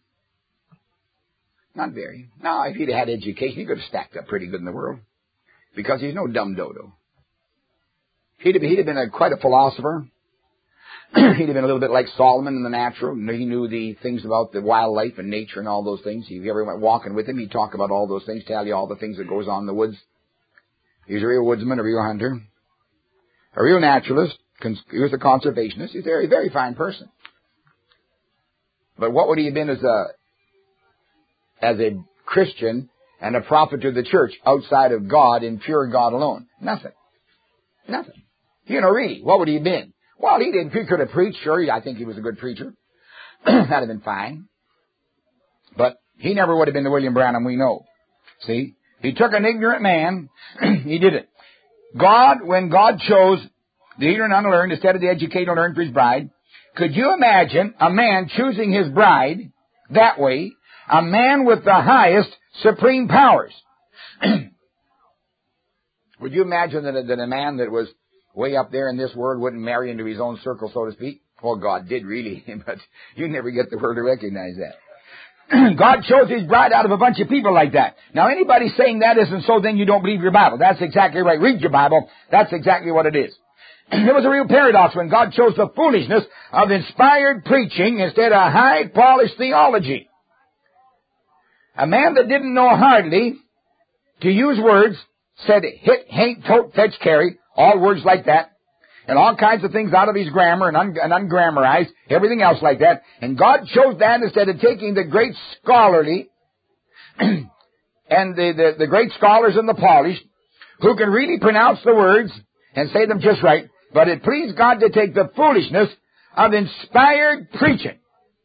Not very. Now, if he'd had education, he could have stacked up pretty good in the world. Because he's no dumb dodo. He'd have, he'd have been a, quite a philosopher. He'd have been a little bit like Solomon in the natural. He knew the things about the wildlife and nature and all those things. If you ever went walking with him, he'd talk about all those things, tell you all the things that goes on in the woods. He's a real woodsman, a real hunter, a real naturalist. He was a conservationist. He's a very, very fine person. But what would he have been as a, as a Christian and a prophet to the church outside of God and pure God alone? Nothing. Nothing. You know, really, what would he have been? Well, he didn't. He could have preached. Sure, I think he was a good preacher. That'd have been fine. But he never would have been the William Branham we know. See? He took an ignorant man. He did it. God, when God chose the ignorant and unlearned instead of the educated and learned for his bride, could you imagine a man choosing his bride that way, a man with the highest supreme powers? Would you imagine that a, that a man that was way up there in this world wouldn't marry into his own circle, so to speak? Well, God did really, but you never get the word to recognize that. God chose his bride out of a bunch of people like that. Now, anybody saying that isn't so, then you don't believe your Bible. That's exactly right. Read your Bible. That's exactly what it is. It was a real paradox when God chose the foolishness of inspired preaching instead of high-polished theology. A man that didn't know hardly to use words said hit, haint, tote, fetch, carry, all words like that, and all kinds of things out of his grammar and, un- and ungrammarized, everything else like that. And God chose that instead of taking the great scholarly and the, the, the great scholars and the polished who can really pronounce the words and say them just right. But it pleased God to take the foolishness of inspired preaching.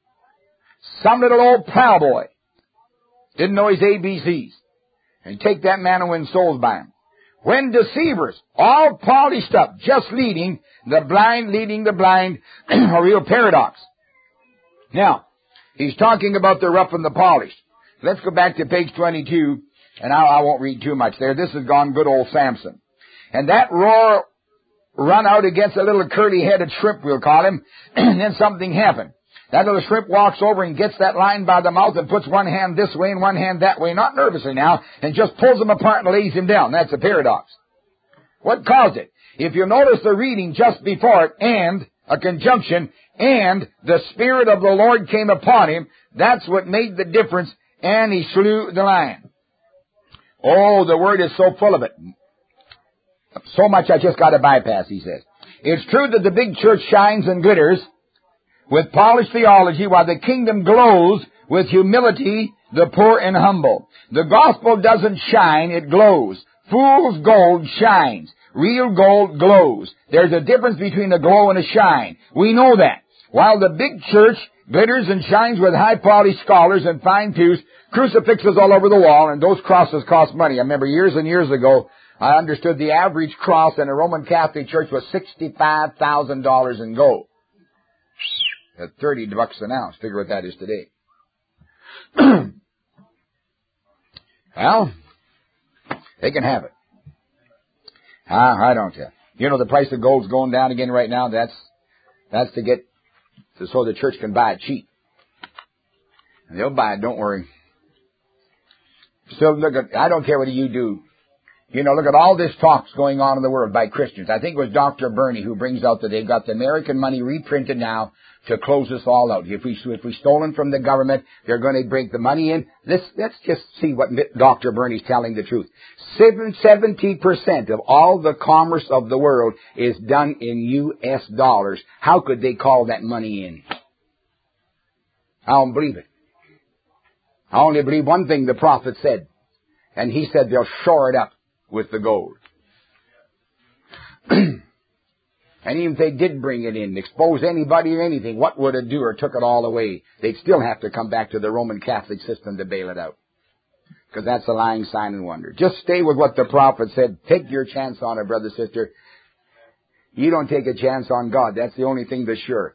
Some little old plowboy didn't know his A B Cs. And take that man and win souls by him. When deceivers, all polished up, just leading the blind, leading the blind, a real paradox. Now, he's talking about the rough and the polished. Let's go back to page twenty-two, and I, I won't read too much there. This has gone good old Samson. And that roar run out against a little curly-headed shrimp, we'll call him, and then something happened. That little shrimp walks over and gets that lion by the mouth and puts one hand this way and one hand that way, not nervously now, and just pulls him apart and lays him down. That's a paradox. What caused it? If you notice the reading just before it, and a conjunction, and the Spirit of the Lord came upon him, that's what made the difference, and he slew the lion. Oh, the Word is so full of it. So much I just got to bypass, he says. It's true that the big church shines and glitters with polished theology, while the kingdom glows with humility, the poor and humble. The gospel doesn't shine, it glows. Fool's gold shines. Real gold glows. There's a difference between a glow and a shine. We know that. While the big church glitters and shines with high-polished scholars and fine pews, crucifixes all over the wall, and those crosses cost money. I remember years and years ago, I understood the average cross in a Roman Catholic church was sixty-five thousand dollars in gold. At thirty bucks an ounce. Figure what that is today. Well, they can have it. Ah, I don't care. You know the price of gold's going down again right now. That's that's to get to, so the church can buy it cheap. And they'll buy it. Don't worry. So look at. I don't care what you do. You know, look at all this talk's going on in the world by Christians. I think it was Doctor Burney who brings out that they've got the American money reprinted now to close us all out. If we if we stolen from the government, they're going to break the money in. Let's let's just see what Doctor Burney's telling the truth. seventy percent of all the commerce of the world is done in U S dollars. How could they call that money in? I don't believe it. I only believe one thing the prophet said, and he said they'll shore it up with the gold. And even if they did bring it in, expose anybody or anything, what would it do or took it all away? They'd still have to come back to the Roman Catholic system to bail it out. Because that's a lying sign and wonder. Just stay with what the prophet said. Take your chance on it, brother, sister. You don't take a chance on God. That's the only thing that's sure.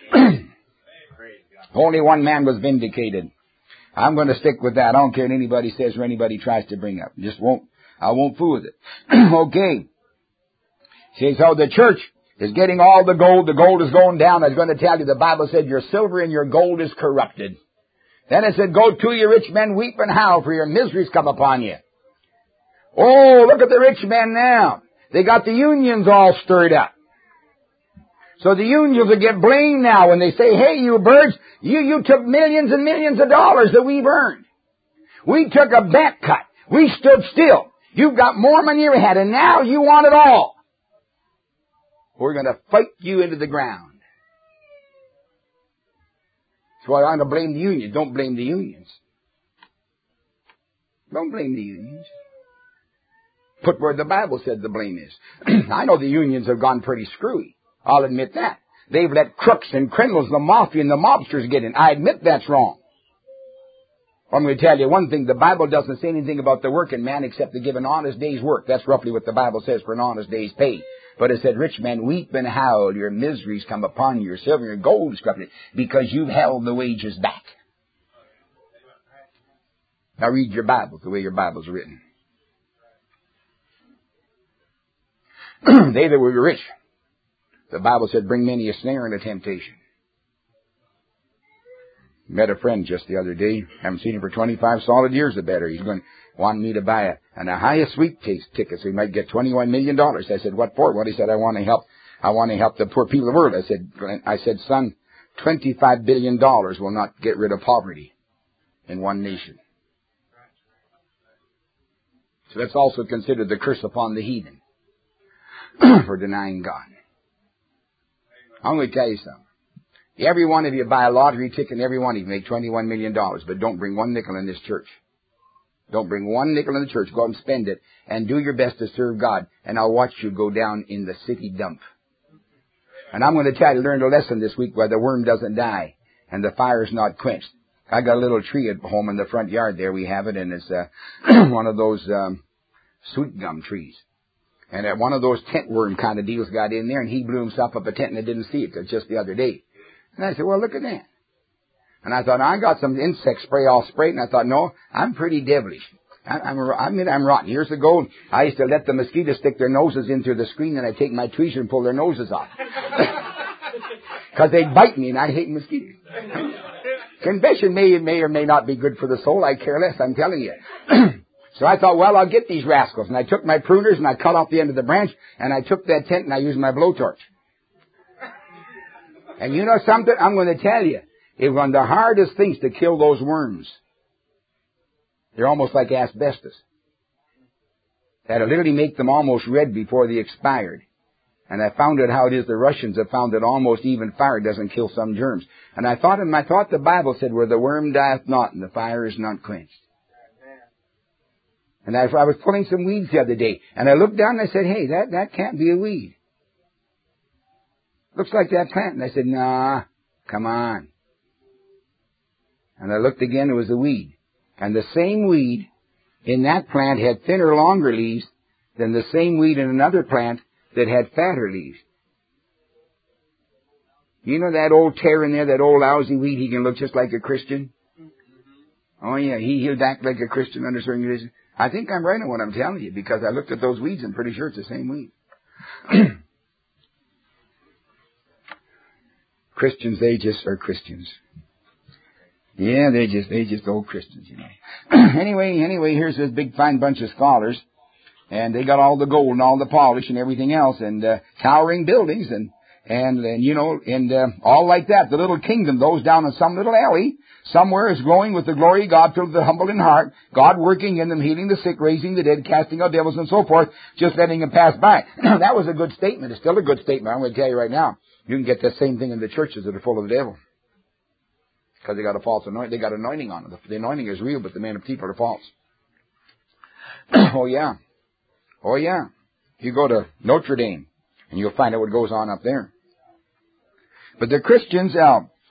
Only one man was vindicated. I'm going to stick with that. I don't care what anybody says or anybody tries to bring up. Just won't, I won't fool with it. Okay. See, so the church is getting all the gold. The gold is going down. I was going to tell you, the Bible said your silver and your gold is corrupted. Then it said, go to you rich men, weep and howl, for your miseries come upon you. Oh, look at the rich men now. They got the unions all stirred up. So the unions will get blamed now when they say, hey, you birds, you, you took millions and millions of dollars that we've earned. We took a back cut. We stood still. You've got more money you had, and now you want it all. We're going to fight you into the ground. That's why I'm going to blame the unions. Don't blame the unions. Don't blame the unions. Put where the Bible said the blame is. I know the unions have gone pretty screwy. I'll admit that. They've let crooks and criminals, the mafia and the mobsters get in. I admit that's wrong. I'm going to tell you one thing. The Bible doesn't say anything about the working man except to give an honest day's work. That's roughly what the Bible says for an honest day's pay. But it said, rich men, weep and howl. Your miseries come upon you. Your silver and your gold is corrupted because you've held the wages back. Now read your Bible the way your Bible's written. They that were rich, the Bible said, bring many a snare and a temptation. Met a friend just the other day. Haven't seen him for twenty-five solid years or better. He's going to want me to buy a, and a highest sweepstakes ticket so he might get twenty-one million dollars. I said, what for? Well, he said, I want to help, I want to help the poor people of the world. I said, I said, son, twenty-five billion dollars will not get rid of poverty in one nation. So that's also considered the curse upon the heathen for denying God. I'm going to tell you something. Every one of you buy a lottery ticket and every one of you make twenty-one million dollars, but don't bring one nickel in this church. Don't bring one nickel in the church. Go out and spend it and do your best to serve God, and I'll watch you go down in the city dump. And I'm going to tell you, learned a lesson this week where the worm doesn't die and the fire's not quenched. I got a little tree at home in the front yard there. We have it, and it's uh, one of those um, sweet gum trees. And uh, one of those tent worm kind of deals got in there, and he blew himself up a tent, and I didn't see it till just the other day. And I said, well, look at that. And I thought, I got some insect spray all sprayed, and I thought, no, I'm pretty devilish. I, I'm, I mean, I'm rotten. Years ago, I used to let the mosquitoes stick their noses in through the screen, and I'd take my tweezer and pull their noses off. Because they'd bite me, and I hate mosquitoes. Confession may, may or may not be good for the soul. I care less, I'm telling you. So I thought, well, I'll get these rascals. And I took my pruners, and I cut off the end of the branch, and I took that tent, and I used my blowtorch. And you know something? I'm going to tell you. It's one of the hardest things to kill those worms. They're almost like asbestos. That'll literally make them almost red before they expired. And I found out how it is the Russians have found that almost even fire doesn't kill some germs. And I thought, I thought the Bible said, where the worm dieth not and the fire is not quenched. And I, I was pulling some weeds the other day. And I looked down and I said, hey, that, that can't be a weed. Looks like that plant. And I said, nah, come on. And I looked again, it was a weed. And the same weed in that plant had thinner, longer leaves than the same weed in another plant that had fatter leaves. You know that old tear in there, that old lousy weed, he can look just like a Christian? Oh yeah, he, he'll act like a Christian under certain conditions. I think I'm right on what I'm telling you, because I looked at those weeds and I'm pretty sure it's the same weed. Christians, they just are Christians. Yeah, they just, they just old Christians, you know. anyway, anyway, here's this big fine bunch of scholars, and they got all the gold and all the polish and everything else, and, uh, towering buildings, and, and, and, you know, and, uh, all like that. The little kingdom, those down in some little alley, somewhere is growing with the glory of God filled the humble in heart, God working in them, healing the sick, raising the dead, casting out devils, and so forth, just letting them pass by. That was a good statement. It's still a good statement. I'm going to tell you right now. You can get that same thing in the churches that are full of the devil. Because they got a false anointing. They got anointing on them. The anointing is real, but the men of people are false. Oh, yeah. Oh, yeah. You go to Notre Dame, and you'll find out what goes on up there. But the Christians, uh,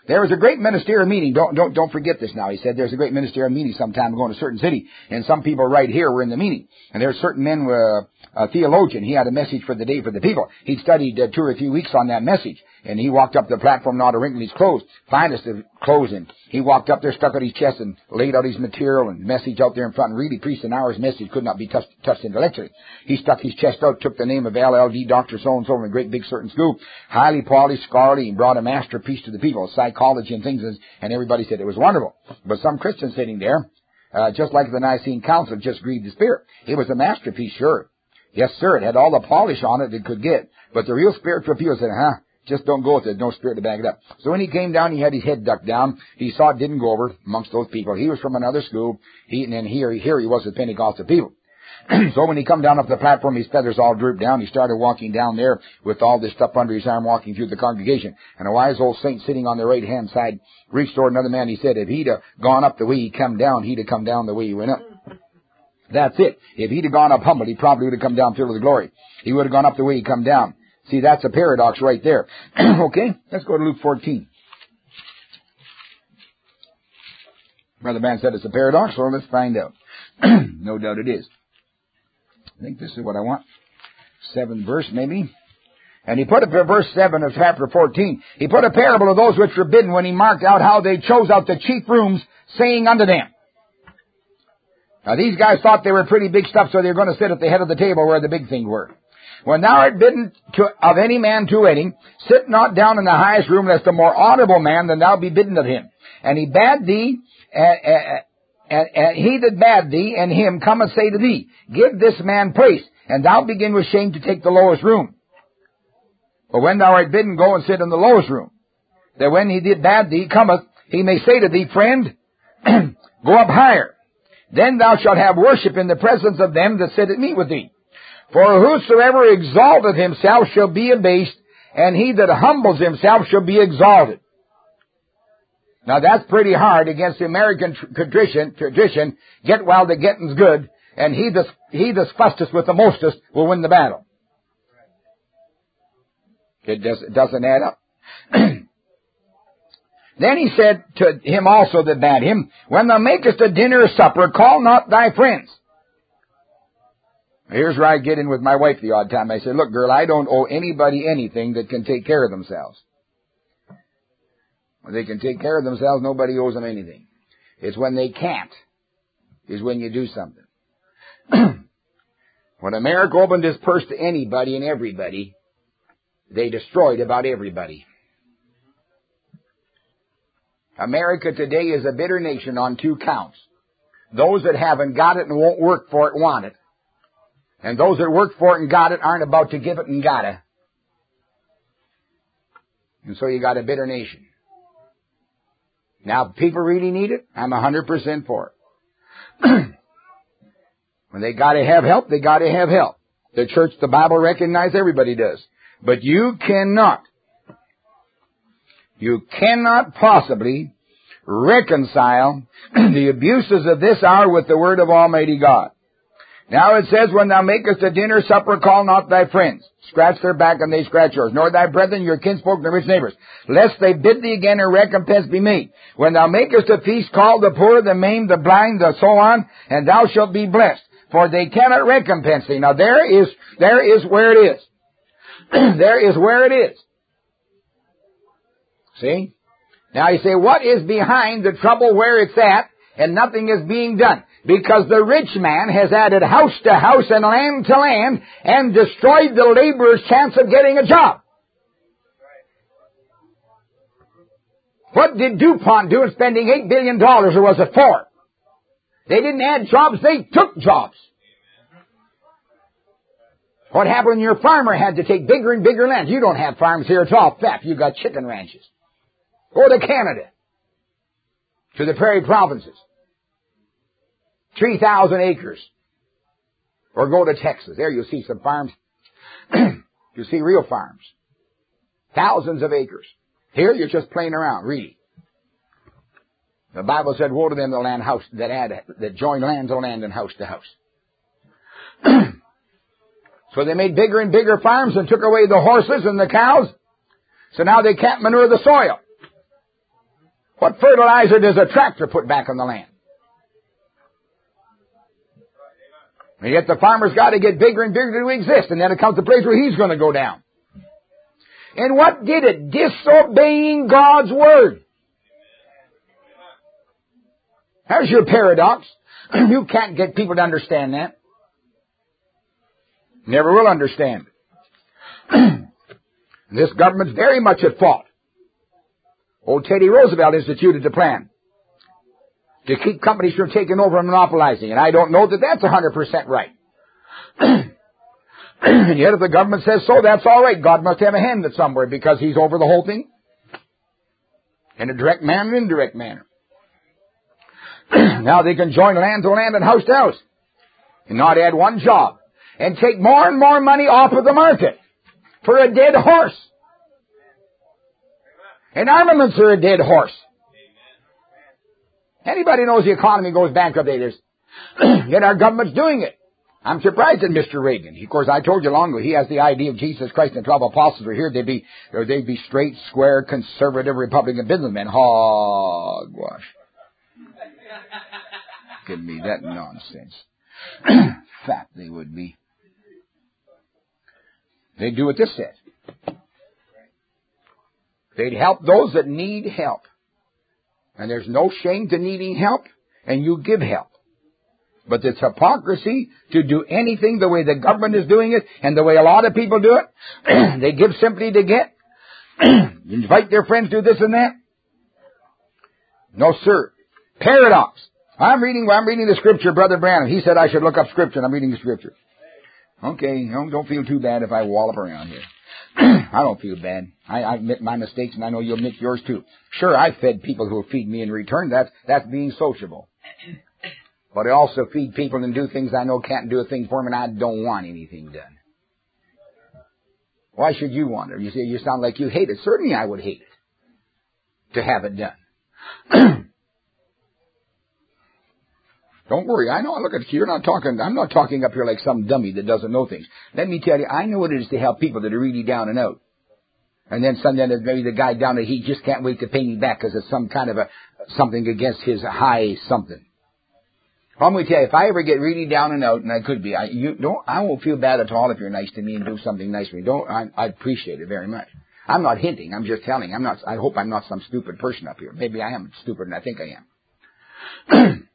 There was a great ministerial meeting. Don't, don't, don't forget this now. He said there's a great ministerial meeting sometime going to a certain city. And some people right here were in the meeting. And there were certain men, uh, a theologian. He had a message for the day for the people. He'd studied uh, two or three weeks on that message. And he walked up the platform, not a wrinkle in his clothes, finest of clothes. And he walked up there, stuck out his chest and laid out his material and message out there in front and really preached an hour's message. Could not be touched, touched intellectually. He stuck his chest out, took the name of L L D, Doctor So-and-so in a great big certain school, highly polished, scholarly, and brought a masterpiece to the people, psychology and things. And everybody said it was wonderful. But some Christian sitting there, uh, just like the Nicene Council, just grieved the Spirit. It was a masterpiece, sure. Yes, sir, it had all the polish on it it could get. But the real spiritual people said, huh, just don't go with it. No spirit to back it up. So when he came down, he had his head ducked down. He saw it didn't go over amongst those people. He was from another school. He, and then here, here he was with Pentecostal people. So when he come down off the platform, his feathers all drooped down. He started walking down there with all this stuff under his arm, walking through the congregation. And a wise old saint sitting on the right-hand side reached toward another man. He said, if he'd have gone up the way he come down, he'd have come down the way he went up. That's it. If he'd have gone up humble, he probably would have come down filled with glory. He would have gone up the way he come down. See, that's a paradox right there. Okay, let's go to Luke fourteen. Brother Man said it's a paradox, so let's find out. No doubt it is. I think this is what I want. Seventh verse, maybe. And he put a verse seven of chapter fourteen. He put a parable of those which were bidden when he marked out how they chose out the chief rooms, saying unto them. Now these guys thought they were pretty big stuff, so they were going to sit at the head of the table where the big things were. When thou art bidden to, of any man to wedding, sit not down in the highest room, lest a more honorable man than thou be bidden of him. And he bade thee, and, and, and he that bade thee and him come and say to thee, give this man place, and thou begin with shame to take the lowest room. But when thou art bidden, go and sit in the lowest room. That when he did bade thee cometh, he may say to thee, friend, go up higher. Then thou shalt have worship in the presence of them that sit at meat with thee. For whosoever exalteth himself shall be abased, and he that humbles himself shall be exalted. Now that's pretty hard against the American tradition, tradition, get while the getting's good, and he that's, he that's fastest with the mostest will win the battle. It, does, it doesn't add up. Then he said to him also that bade him, when thou makest a dinner or supper, call not thy friends. Here's where I get in with my wife the odd time. I say, look, girl, I don't owe anybody anything that can take care of themselves. When they can take care of themselves, nobody owes them anything. It's when they can't, is when you do something. When America opened its purse to anybody and everybody, they destroyed about everybody. America today is a bitter nation on two counts. Those that haven't got it and won't work for it want it. And those that work for it and got it aren't about to give it and gotta. And so you got a bitter nation. Now, if people really need it, I'm a hundred percent for it. When they gotta have help, they gotta have help. The church, the Bible recognizes everybody does. But you cannot, you cannot possibly reconcile the abuses of this hour with the word of Almighty God. Now it says, when thou makest a dinner supper, call not thy friends. Scratch their back and they scratch yours. Nor thy brethren, your kinsfolk, and rich neighbors. Lest they bid thee again and recompense be made. When thou makest a feast, call the poor, the maimed, the blind, the so on, and thou shalt be blessed. For they cannot recompense thee. Now there is, there is where it is. There is where it is. See? Now you say, what is behind the trouble where it's at and nothing is being done? Because the rich man has added house to house and land to land and destroyed the laborer's chance of getting a job. What did DuPont do in spending eight billion dollars, or was it for? They didn't add jobs, they took jobs. What happened when your farmer had to take bigger and bigger lands? You don't have farms here at all. Fat, you got chicken ranches. Go to Canada, to the prairie provinces. three thousand acres. Or go to Texas. There you'll see some farms. You'll see real farms. Thousands of acres. Here you're just playing around, really. The Bible said, woe to them that land house, that add, that join land to land and house to house. So they made bigger and bigger farms and took away the horses and the cows. So now they can't manure the soil. What fertilizer does a tractor put back on the land? And yet the farmer's got to get bigger and bigger to exist, and then it comes to a place where he's going to go down. And what did it? Disobeying God's word. There's your paradox. You can't get people to understand that. Never will understand it. This government's very much at fault. Old Teddy Roosevelt instituted the plan to keep companies from taking over and monopolizing. And I don't know that that's one hundred percent right. And yet if the government says so, that's all right. God must have a hand in it somewhere because he's over the whole thing. In a direct manner and indirect manner. Now they can join land to land and house to house. And not add one job. And take more and more money off of the market. For a dead horse. And armaments are a dead horse. Anybody knows the economy goes bankrupt, it is. Yet our government's doing it. I'm surprised at Mister Reagan. Of course, I told you long ago, he has the idea of Jesus Christ and the twelve apostles were here. They'd be, or they'd be straight, square, conservative, Republican businessmen. Hogwash. Give me that nonsense. Fat they would be. They'd do what this says. They'd help those that need help. And there's no shame to needing help, and you give help. But it's hypocrisy to do anything the way the government is doing it, and the way a lot of people do it. They give simply to get. Invite their friends to do this and that. No, sir. Paradox. I'm reading, I'm reading the scripture, Brother Branham. He said I should look up scripture, and I'm reading the scripture. Okay, don't, don't feel too bad if I wallop around here. I don't feel bad. I, I admit my mistakes, and I know you'll admit yours too. Sure, I've fed people who will feed me in return. That's, that's being sociable. But I also feed people and do things I know can't do a thing for them, and I don't want anything done. Why should you want it? You say you sound like you hate it. Certainly I would hate it to have it done. Don't worry. I know. Look at you. You're not talking. I'm not talking up here like some dummy that doesn't know things. Let me tell you, I know what it is to help people that are really down and out. And then someday maybe the guy down there, he just can't wait to pay me back because it's some kind of a something against his high something. I'm going to tell you, if I ever get really down and out, and I could be, I you don't. I won't feel bad at all if you're nice to me and do something nice for me. Don't. I, I appreciate it very much. I'm not hinting. I'm just telling. I'm not. I hope I'm not some stupid person up here. Maybe I am stupid, and I think I am.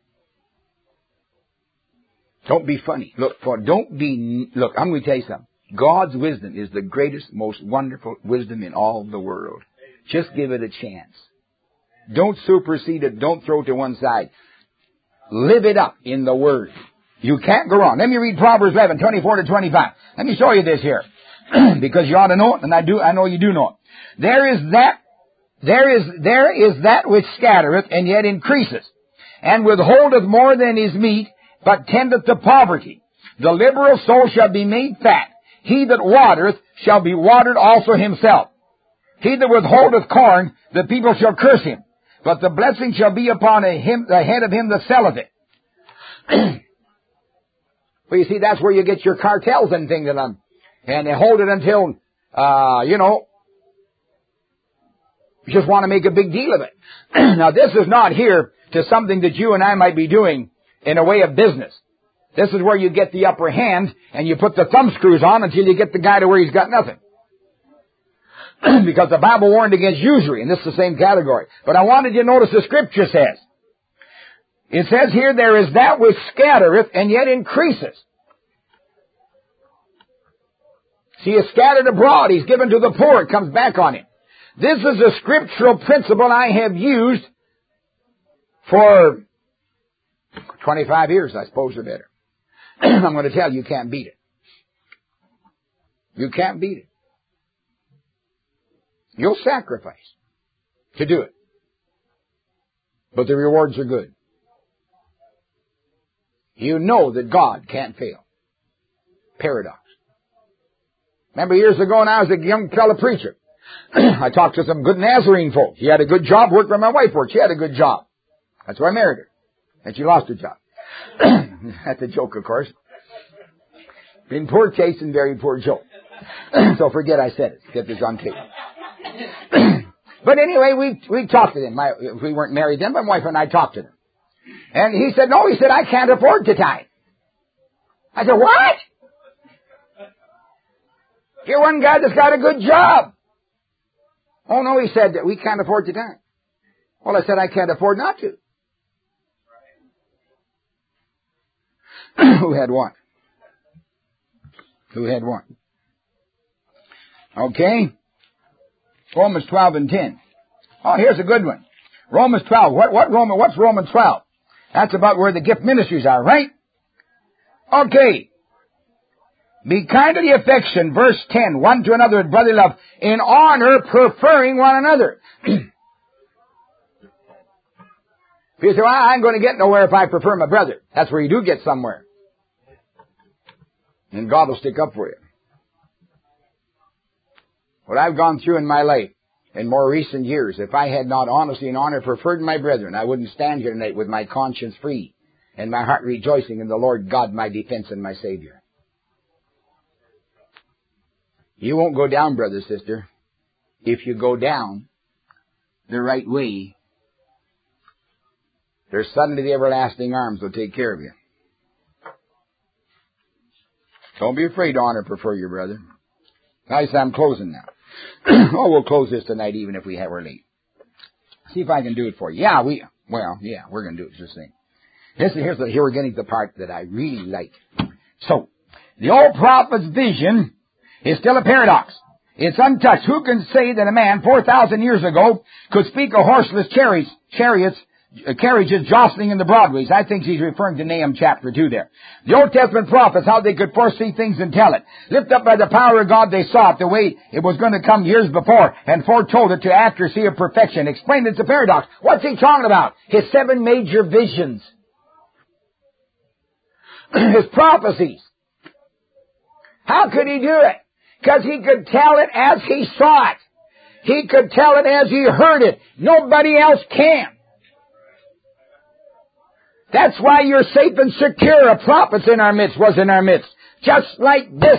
Don't be funny. Look, for don't be, look, I'm going to tell you something. God's wisdom is the greatest, most wonderful wisdom in all the world. Just give it a chance. Don't supersede it. Don't throw it to one side. Live it up in the Word. You can't go wrong. Let me read Proverbs eleven, twenty-four to twenty-five. Let me show you this here. Because you ought to know it, and I do, I know you do know it. There is that, there is, there is that which scattereth, and yet increaseth, and withholdeth more than is meet, but tendeth to poverty. The liberal soul shall be made fat. He that watereth shall be watered also himself. He that withholdeth corn, the people shall curse him. But the blessing shall be upon a him, the head of him that selleth it. Well, you see, that's where you get your cartels and things. And, and they hold it until, uh, you know, you just want to make a big deal of it. Now, this is not here to something that you and I might be doing in a way of business. This is where you get the upper hand and you put the thumb screws on until you get the guy to where he's got nothing. Because the Bible warned against usury, and this is the same category. But I wanted you to notice the Scripture says. It says here, there is that which scattereth and yet increaseth. See, he's scattered abroad. He's given to the poor. It comes back on him. This is a scriptural principle I have used for twenty-five years, I suppose, or better. I'm going to tell you, you can't beat it. You can't beat it. You'll sacrifice to do it. But the rewards are good. You know that God can't fail. Paradox. Remember years ago when I was a young fellow preacher, I talked to some good Nazarene folks. He had a good job, worked where my wife worked. She had a good job. That's why I married her. And she lost her job. That's a joke, of course. In poor taste and very poor joke. So forget I said it. Get this on tape. But anyway, we we talked to them. My, we weren't married then, but my wife and I talked to them. And he said, no, he said, I can't afford to tithe. I said, what? You're one guy that's got a good job. Oh, no, he said, we can't afford to tithe. Well, I said, I can't afford not to. Who had what? Who had what? Okay. Romans twelve and ten. Oh, here's a good one. Romans twelve. What, what Roman, what's Romans twelve? That's about where the gift ministries are, right? Okay. Be kind to the affection, verse ten, one to another with brotherly love, in honor preferring one another. If you say, well, I'm going to get nowhere if I prefer my brother. That's where you do get somewhere. And God will stick up for you. What I've gone through in my life in more recent years, if I had not honestly and honor preferred my brethren, I wouldn't stand here tonight with my conscience free and my heart rejoicing in the Lord God, my defense and my Savior. You won't go down, brother, sister. If you go down the right way, there's suddenly the everlasting arms will take care of you. Don't be afraid to honor prefer your brother. Guys, I'm closing now. Oh, we'll close this tonight even if we have we're late. See if I can do it for you. Yeah, we, well, yeah, we're going to do it just the same. Here's, here's the, here we're getting to the part that I really like. So, the old prophet's vision is still a paradox. It's untouched. Who can say that a man four thousand years ago could speak of horseless chariots, chariots, uh, carriages jostling in the broadways? I think he's referring to Nahum chapter two there. The Old Testament prophets, how they could foresee things and tell it. Lift up by the power of God, they saw it the way it was going to come years before and foretold it to accuracy of perfection. Explained it's a paradox. What's he talking about? His seven major visions. His prophecies. How could he do it? Because he could tell it as he saw it. He could tell it as he heard it. Nobody else can. That's why you're safe and secure. A prophet's in our midst, was in our midst. Just like this.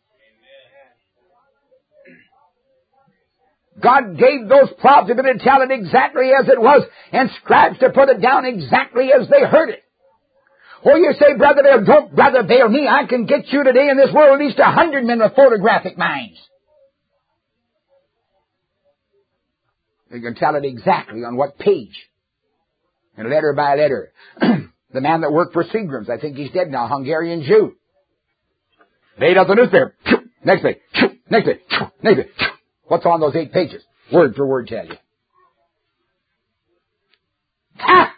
God gave those prophets to tell it exactly as it was, and scribes to put it down exactly as they heard it. Or you say, Brother Vail, don't Brother Vail me. I can get you today in this world at least a hundred men with photographic minds. You can tell it exactly on what page. And letter by letter. The man that worked for Seagram's, I think he's dead now, Hungarian Jew. Laid out the newspaper. Next page. Next page. Next page. What's on those eight pages? Word for word tell you. Ha!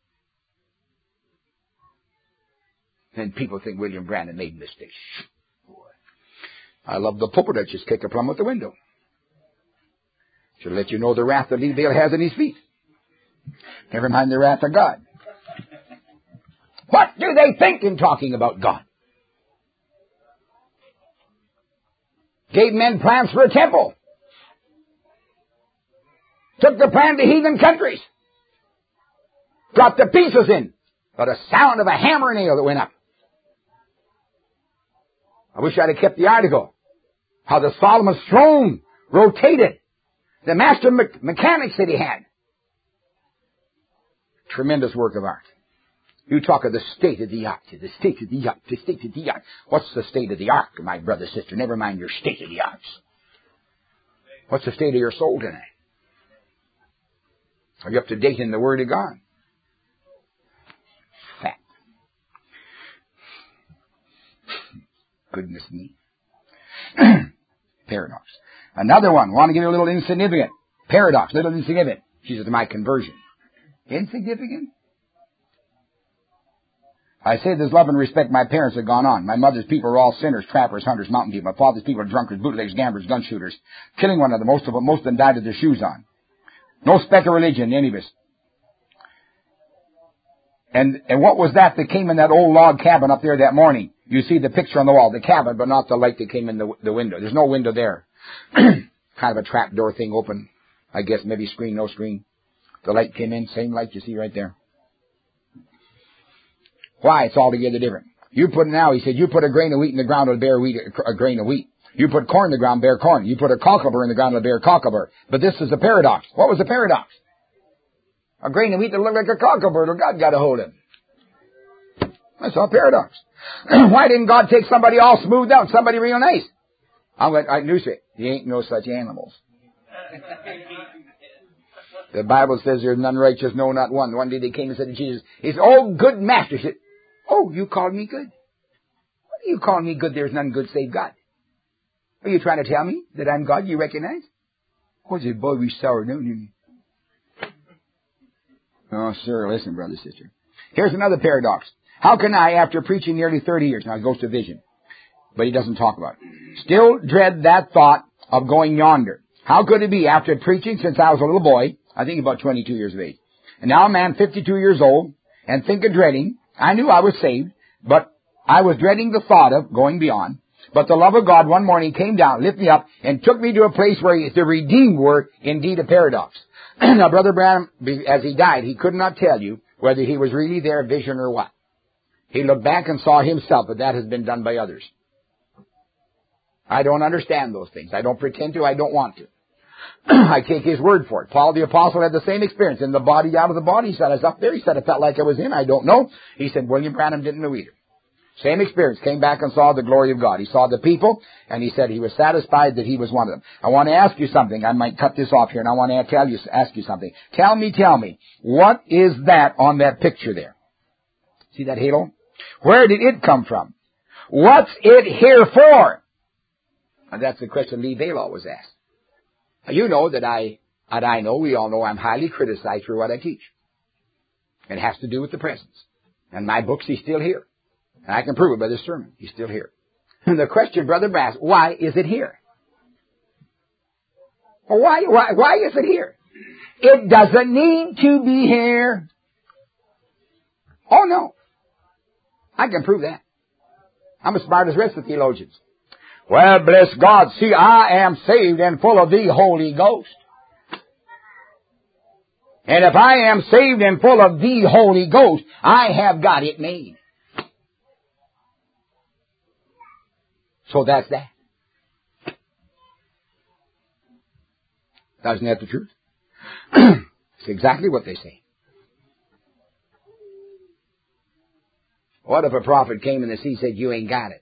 And people think William Branham made mistakes. Boy. I love the pulpit that just kick a plumb out the window. Should let you know the wrath that Lee Vail has in his feet. Never mind the wrath of God. What do they think in talking about God? Gave men plans for a temple. Took the plan to heathen countries. Dropped the pieces in. But a sound of a hammer nail that went up. I wish I'd have kept the article. How the Solomon's throne rotated. The master me- mechanics that he had. Tremendous work of art. You talk of the state of the art, the state of the art, the state of the art. What's the state of the art, my brother, sister? Never mind your state of the arts. What's the state of your soul tonight? Are you up to date in the Word of God? Fact. Goodness me. Paradox. Another one. Want to give you a little insignificant. Paradox. Little insignificant. She says, my conversion. Insignificant? I say this love and respect my parents have gone on. My mother's people are all sinners, trappers, hunters, mountain people. My father's people are drunkards, bootleggers, gamblers, gun shooters, killing one another. Most of them, most of them died with their shoes on. No speck of religion, any of us. And, and what was that that came in that old log cabin up there that morning? You see the picture on the wall, the cabin, but not the light that came in the, the window. There's no window there. Kind of a trap door thing open. I guess maybe screen, no screen. The light came in, same light you see right there. Why? It's altogether different. You put now, he said, you put a grain of wheat in the ground, it'll bear wheat, a grain of wheat. You put corn in the ground, bear corn. You put a cockleburr in the ground, it'll bear cockleburr. But this is a paradox. What was the paradox? A grain of wheat that looked like a cockleburr till God got a hold of it. That's all paradox. Why didn't God take somebody all smoothed out, somebody real nice? I'm going to news it. There ain't no such animals. The Bible says there's none righteous, no, not one. One day they came and said to Jesus, he said, oh, good master. He said, oh, you called me good. What do you call me good? There's none good save God. Are you trying to tell me that I'm God? You recognize? What's it, boy, we sour, don't you? Oh, sir, listen, brother, sister. Here's another paradox. How can I, after preaching nearly thirty years, now he goes to vision, but he doesn't talk about it, still dread that thought of going yonder? How could it be after preaching since I was a little boy, I think about twenty-two years of age, and now a man fifty-two years old, and think of dreading, I knew I was saved, but I was dreading the thought of going beyond. But the love of God one morning came down, lifted me up, and took me to a place where the redeemed were indeed a paradox. Now, Brother Branham, as he died, he could not tell you whether he was really there, vision or what. He looked back and saw himself, but that has been done by others. I don't understand those things. I don't pretend to. I don't want to. I take his word for it. Paul the Apostle had the same experience. In the body, out of the body. He said, I was up there. He said, I felt like I was in. I don't know. He said, William Branham didn't know either. Same experience. Came back and saw the glory of God. He saw the people, and he said he was satisfied that he was one of them. I want to ask you something. I might cut this off here, and I want to tell you, ask you something. Tell me, tell me, what is that on that picture there? See that halo? Where did it come from? What's it here for? And that's the question Lee Bail was asked. You know that I, that I know, we all know I'm highly criticized for what I teach. It has to do with the presence. And my books, he's still here. And I can prove it by this sermon. He's still here. And the question, Brother Brass, why is it here? Well, why, why, why is it here? It doesn't need to be here. Oh, no. I can prove that. I'm as smart as the rest of the theologians. Well, bless God, see, I am saved and full of the Holy Ghost. And if I am saved and full of the Holy Ghost, I have got it made. So that's that. Isn't that the truth? It's exactly what they say. What if a prophet came in the sea and said, you ain't got it?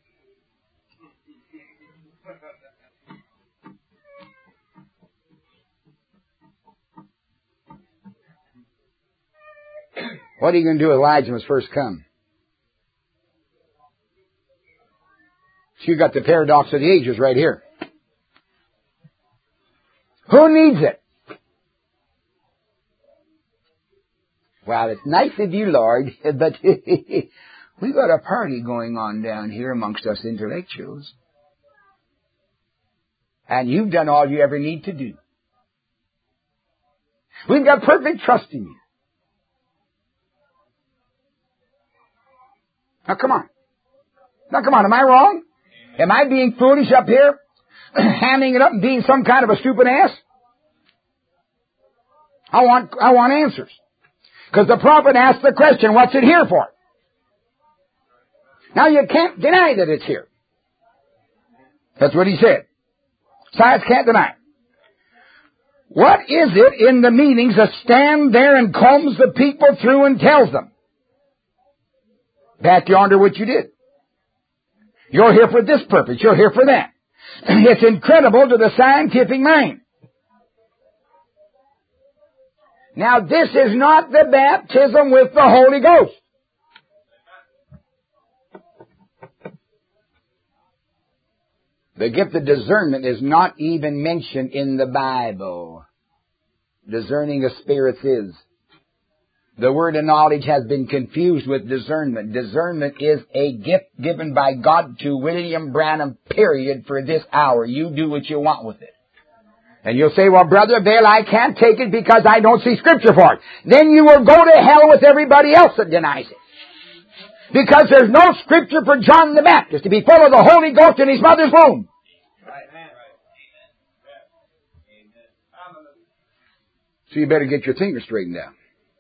What are you going to do with Elijah when he first come? So you got the paradox of the ages right here. Who needs it? Well, it's nice of you, Lord, but we got a party going on down here amongst us intellectuals. And you've done all you ever need to do. We've got perfect trust in you. Now, come on. Now, come on. Am I wrong? Am I being foolish up here? Handing it up and being some kind of a stupid ass? I want, I want answers. Because the prophet asked the question, what's it here for? Now, you can't deny that it's here. That's what he said. Science can't deny it. What is it in the meetings that stand there and combs the people through and tells them? Back yonder what you did. You're here for this purpose. You're here for that. It's incredible to the scientific mind. Now, this is not the baptism with the Holy Ghost. The gift of discernment is not even mentioned in the Bible. Discerning of spirits is. The word of knowledge has been confused with discernment. Discernment is a gift given by God to William Branham, period, for this hour. You do what you want with it. And you'll say, well, Brother Vail, I can't take it because I don't see Scripture for it. Then you will go to hell with everybody else that denies it. Because there's no Scripture for John the Baptist to be full of the Holy Ghost in his mother's womb. So you better get your thinking straightened out.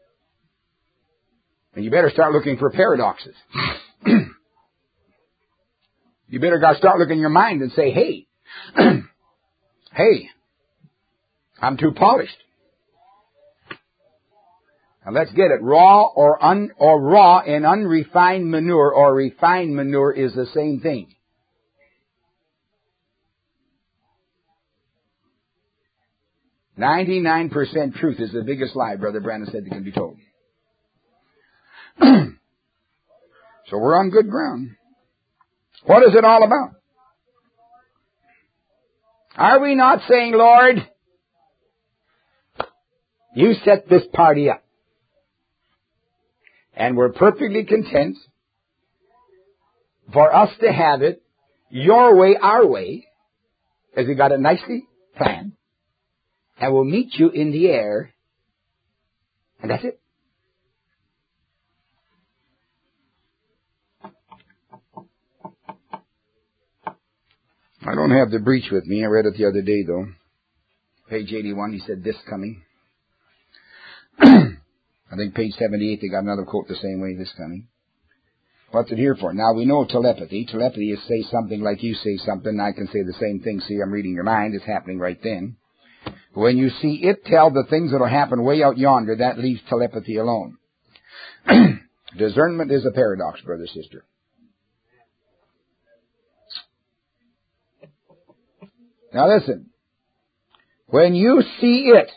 And you better start looking for paradoxes. You better start looking in your mind and say, hey, Hey, I'm too polished. Now let's get it. Raw or un, or raw and unrefined manure or refined manure is the same thing. Ninety-nine percent truth is the biggest lie Brother Branham said that can be told. So we're on good ground. What is it all about? Are we not saying, Lord, you set this party up, and we're perfectly content for us to have it your way, our way, as we got it nicely planned, and we'll meet you in the air, and that's it. I don't have the breach with me. I read it the other day, though. Page eighty-one, he said, this coming. I think page seventy-eight, they got another quote the same way, this coming. What's it here for? Now, we know telepathy. Telepathy is say something like you say something, I can say the same thing. See, I'm reading your mind. It's happening right then. When you see it tell the things that will happen way out yonder, that leaves telepathy alone. Discernment is a paradox, brother, sister. Now listen, when you see it,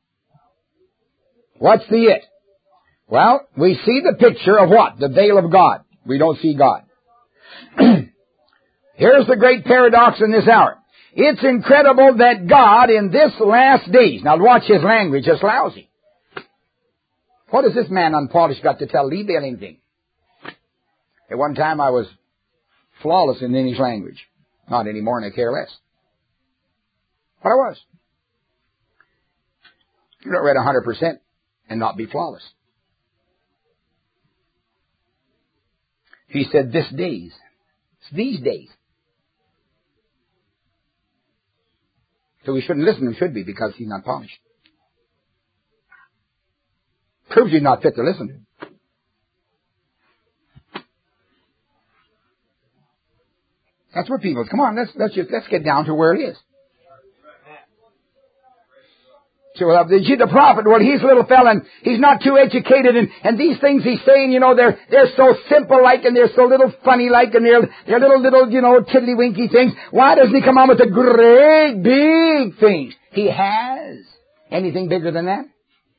what's the it? Well, we see the picture of what? The veil of God. We don't see God. Here's the great paradox in this hour. It's incredible that God in this last days, now watch his language, it's lousy. What has this man unpolished got to tell Lee anything? At one time I was flawless in English language. Not anymore, and I care less. But I was. You don't read one hundred percent and not be flawless. He said, this days. It's these days. So we shouldn't listen to him, should we? Because he's not polished. Proves he's not fit to listen to him. That's where people, come on, let's, let's just, let's get down to where it is. So, well, you see the prophet, well, he's a little fella and he's not too educated and, and these things he's saying, you know, they're, they're so simple-like and they're so little funny-like and they're, they're little, little, you know, tiddly-winky things. Why doesn't he come on with the great, big things? He has. Anything bigger than that?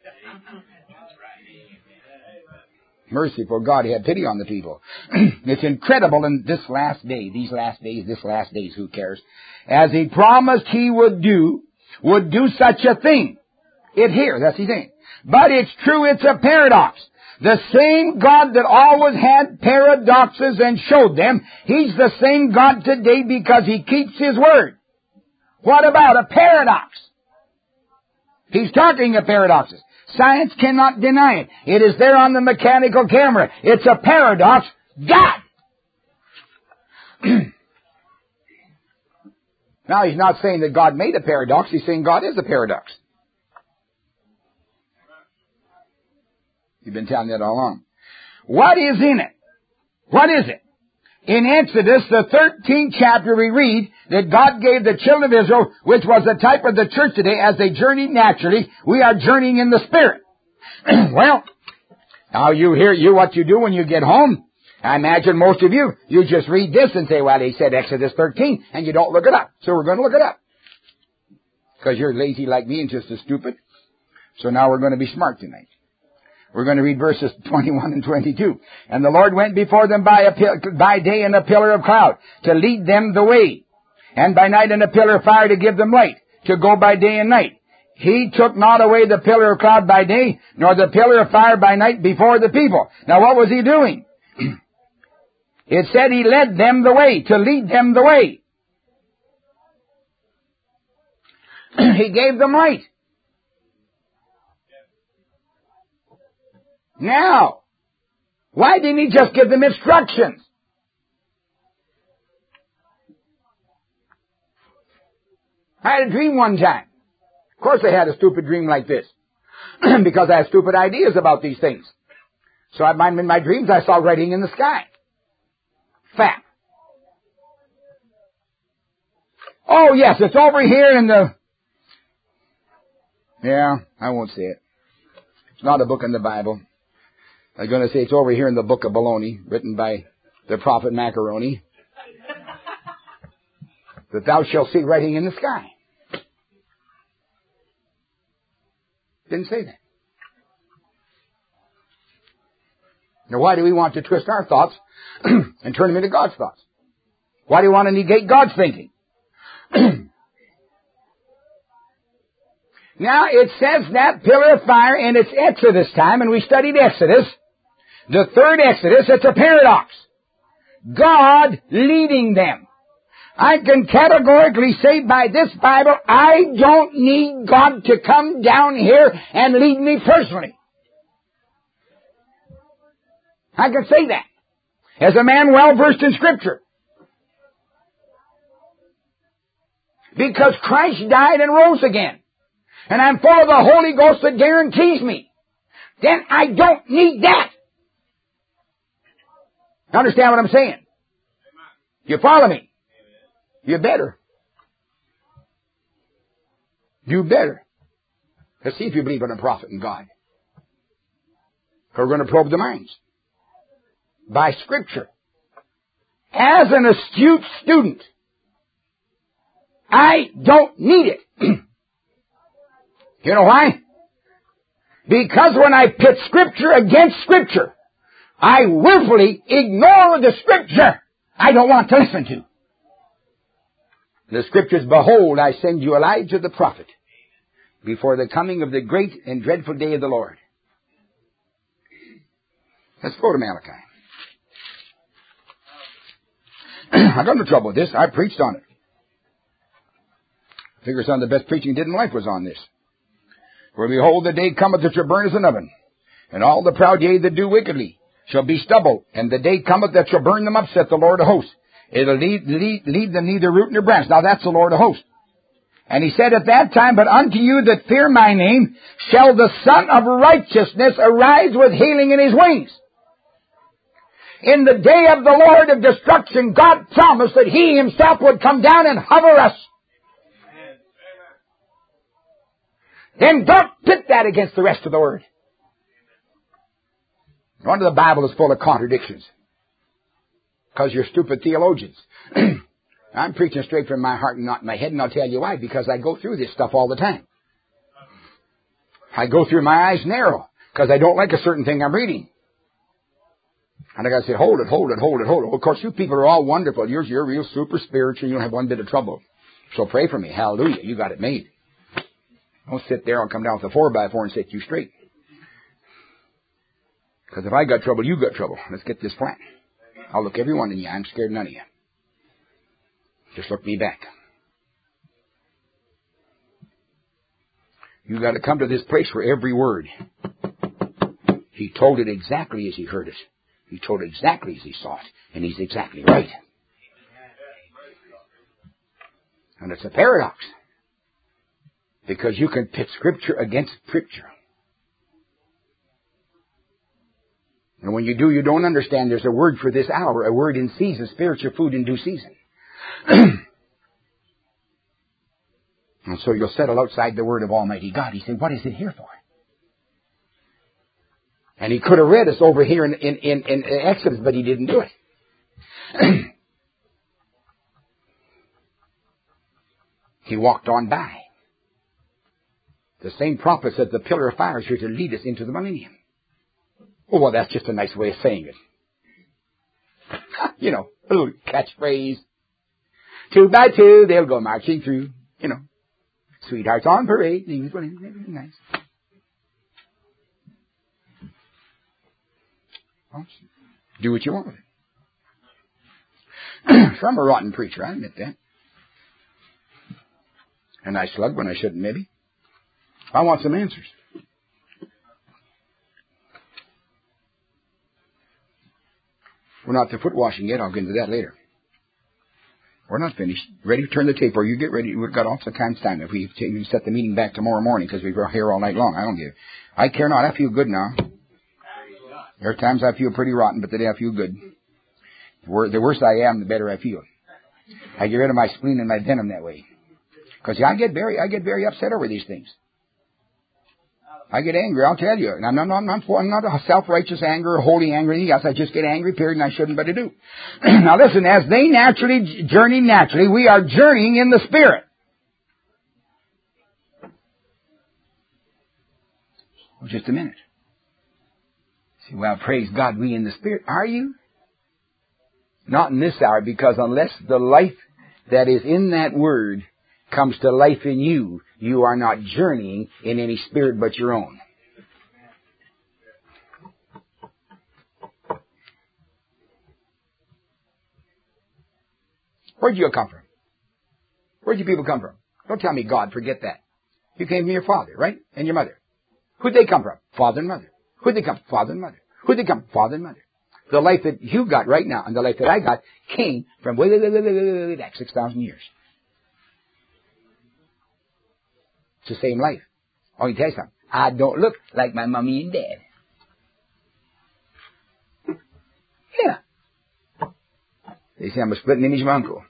Merciful God, he had pity on the people. It's incredible in this last day, these last days, this last days, who cares? As he promised he would do, would do such a thing. It here, that's the thing. But it's true, it's a paradox. The same God that always had paradoxes and showed them, he's the same God today because he keeps his word. What about a paradox? He's talking of paradoxes. Science cannot deny it. It is there on the mechanical camera. It's a paradox. God! Now, he's not saying that God made a paradox. He's saying God is a paradox. You've been telling that all along. What is in it? What is it? In Exodus, the thirteenth chapter, we read that God gave the children of Israel, which was the type of the church today, as they journeyed naturally, we are journeying in the Spirit. Well, now you hear you what you do when you get home. I imagine most of you, you just read this and say, well, he said Exodus thirteen, and you don't look it up. So we're going to look it up. Because you're lazy like me and just as stupid. So now we're going to be smart tonight. We're going to read verses twenty-one and twenty-two. And the Lord went before them by, a, by day in a pillar of cloud to lead them the way, and by night in a pillar of fire to give them light, to go by day and night. He took not away the pillar of cloud by day, nor the pillar of fire by night before the people. Now what was he doing? It said he led them the way, to lead them the way. He gave them light. Now, why didn't he just give them instructions? I had a dream one time. Of course I had a stupid dream like this. Because I have stupid ideas about these things. So I, in my dreams I saw writing in the sky. Fact. Oh, yes, it's over here in the... Yeah, I won't say it. It's not a book in the Bible. I'm going to say it's over here in the book of Baloney, written by the prophet Macaroni. That thou shalt see writing in the sky. Didn't say that. Now, why do we want to twist our thoughts and turn them into God's thoughts? Why do you want to negate God's thinking? Now, it says that pillar of fire, and it's Exodus time, and we studied Exodus. The third Exodus, it's a paradox. God leading them. I can categorically say by this Bible, I don't need God to come down here and lead me personally. I can say that as a man well versed in Scripture. Because Christ died and rose again. And I'm full of the Holy Ghost that guarantees me. Then I don't need that. Understand what I'm saying? You follow me? You better. You better. Let's see if you believe in a prophet and God. We're going to probe the minds. By Scripture. As an astute student, I don't need it. You know why? Because when I pit Scripture against Scripture, I willfully ignore the Scripture I don't want to listen to. The Scriptures, behold, I send you Elijah the prophet before the coming of the great and dreadful day of the Lord. Let's go to Malachi. I got no trouble with this. I preached on it. I figure some of the best preaching did in life was on this. For behold, the day cometh that shall burn as an oven, and all the proud yea that do wickedly shall be stubble, and the day cometh that shall burn them up, saith the Lord of hosts. It'll leave, leave, leave them neither root nor branch. Now that's the Lord of hosts. And he said at that time, but unto you that fear my name shall the Son of Righteousness arise with healing in his wings. In the day of the Lord of destruction, God promised that he himself would come down and hover us. Then don't pit that against the rest of the Word. No wonder the Bible is full of contradictions. Because you're stupid theologians. I'm preaching straight from my heart and not my head, and I'll tell you why. Because I go through this stuff all the time. I go through my eyes narrow, because I don't like a certain thing I'm reading. And I got to say, hold it, hold it, hold it, hold it. Well, of course, you people are all wonderful. You're, you're real super spiritual. You don't have one bit of trouble. So pray for me. Hallelujah. You got it made. Don't sit there and come down with a four by four and set you straight. Because if I got trouble, you got trouble. Let's get this flat. I'll look every one in you. I'm scared of none of you. Just look me back. You got to come to this place where every word, he told it exactly as he heard it. He told it exactly as he saw it. And he's exactly right. And it's a paradox. Because you can pit Scripture against Scripture. And when you do, you don't understand there's a word for this hour, a word in season, spiritual food in due season. And so you'll settle outside the Word of Almighty God. He said, what is it here for? And he could have read us over here in, in, in, in Exodus, but he didn't do it. He walked on by. The same prophet said the pillar of fire is here to lead us into the millennium. Oh, well, that's just a nice way of saying it. You know, a little catchphrase. Two by two, they'll go marching through, you know. Sweethearts on parade. Nice. Well, do what you want with it. So I'm a rotten preacher, I admit that. And I slug when I shouldn't, maybe. I want some answers. We're not to foot washing yet. I'll get into that later. We're not finished. Ready to turn the tape, or you get ready. We've got all kinds of time. If we take, set the meeting back tomorrow morning because we're here all night long, I don't give. I care not. I feel good now. There are times I feel pretty rotten, but today I feel good. The worse I am, the better I feel. I get rid of my spleen and my venom that way. Because I get very, I get very upset over these things. I get angry, I'll tell you. And I'm not, I'm not, I'm not a self-righteous anger or holy anger or anything else. I just get angry, period, and I shouldn't, but I do. Now listen, as they naturally journey naturally, we are journeying in the Spirit. Well, just a minute. See, well, praise God, we in the Spirit. Are you? Not in this hour, because unless the life that is in that Word comes to life in you, you are not journeying in any spirit but your own. Where'd you come from? Where'd you people come from? Don't tell me God, forget that. You came from your father, right? And your mother. Who'd they come from? Father and mother. Who'd they come from? Father and mother. Who'd they come from? Father and mother. The life that you got right now and the life that I got came from way, way, way, way, way, way back six thousand years. It's the same life. Oh, you tell you something. I don't look like my mommy and dad. Yeah. They say I'm a splitting image of my uncle.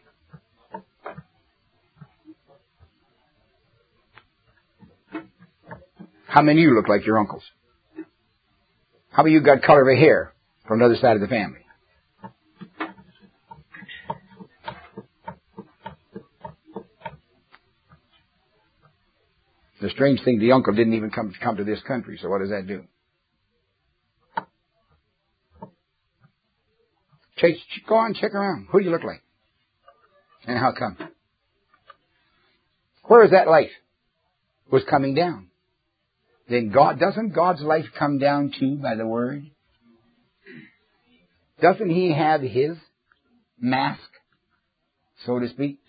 How many of you look like your uncles? How many of you got color of hair from the other side of the family? The strange thing, the uncle didn't even come, come to this country, so what does that do? Chase, go on, check around. Who do you look like? And how come? Where is that life? Was coming down. Then God, doesn't God's life come down too by the Word? Doesn't He have His mask, so to speak?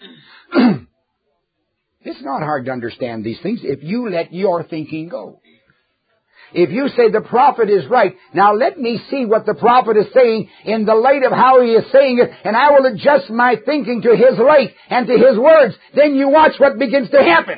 It's not hard to understand these things if you let your thinking go. If you say the prophet is right, now let me see what the prophet is saying in the light of how he is saying it, and I will adjust my thinking to his light and to his words. Then you watch what begins to happen.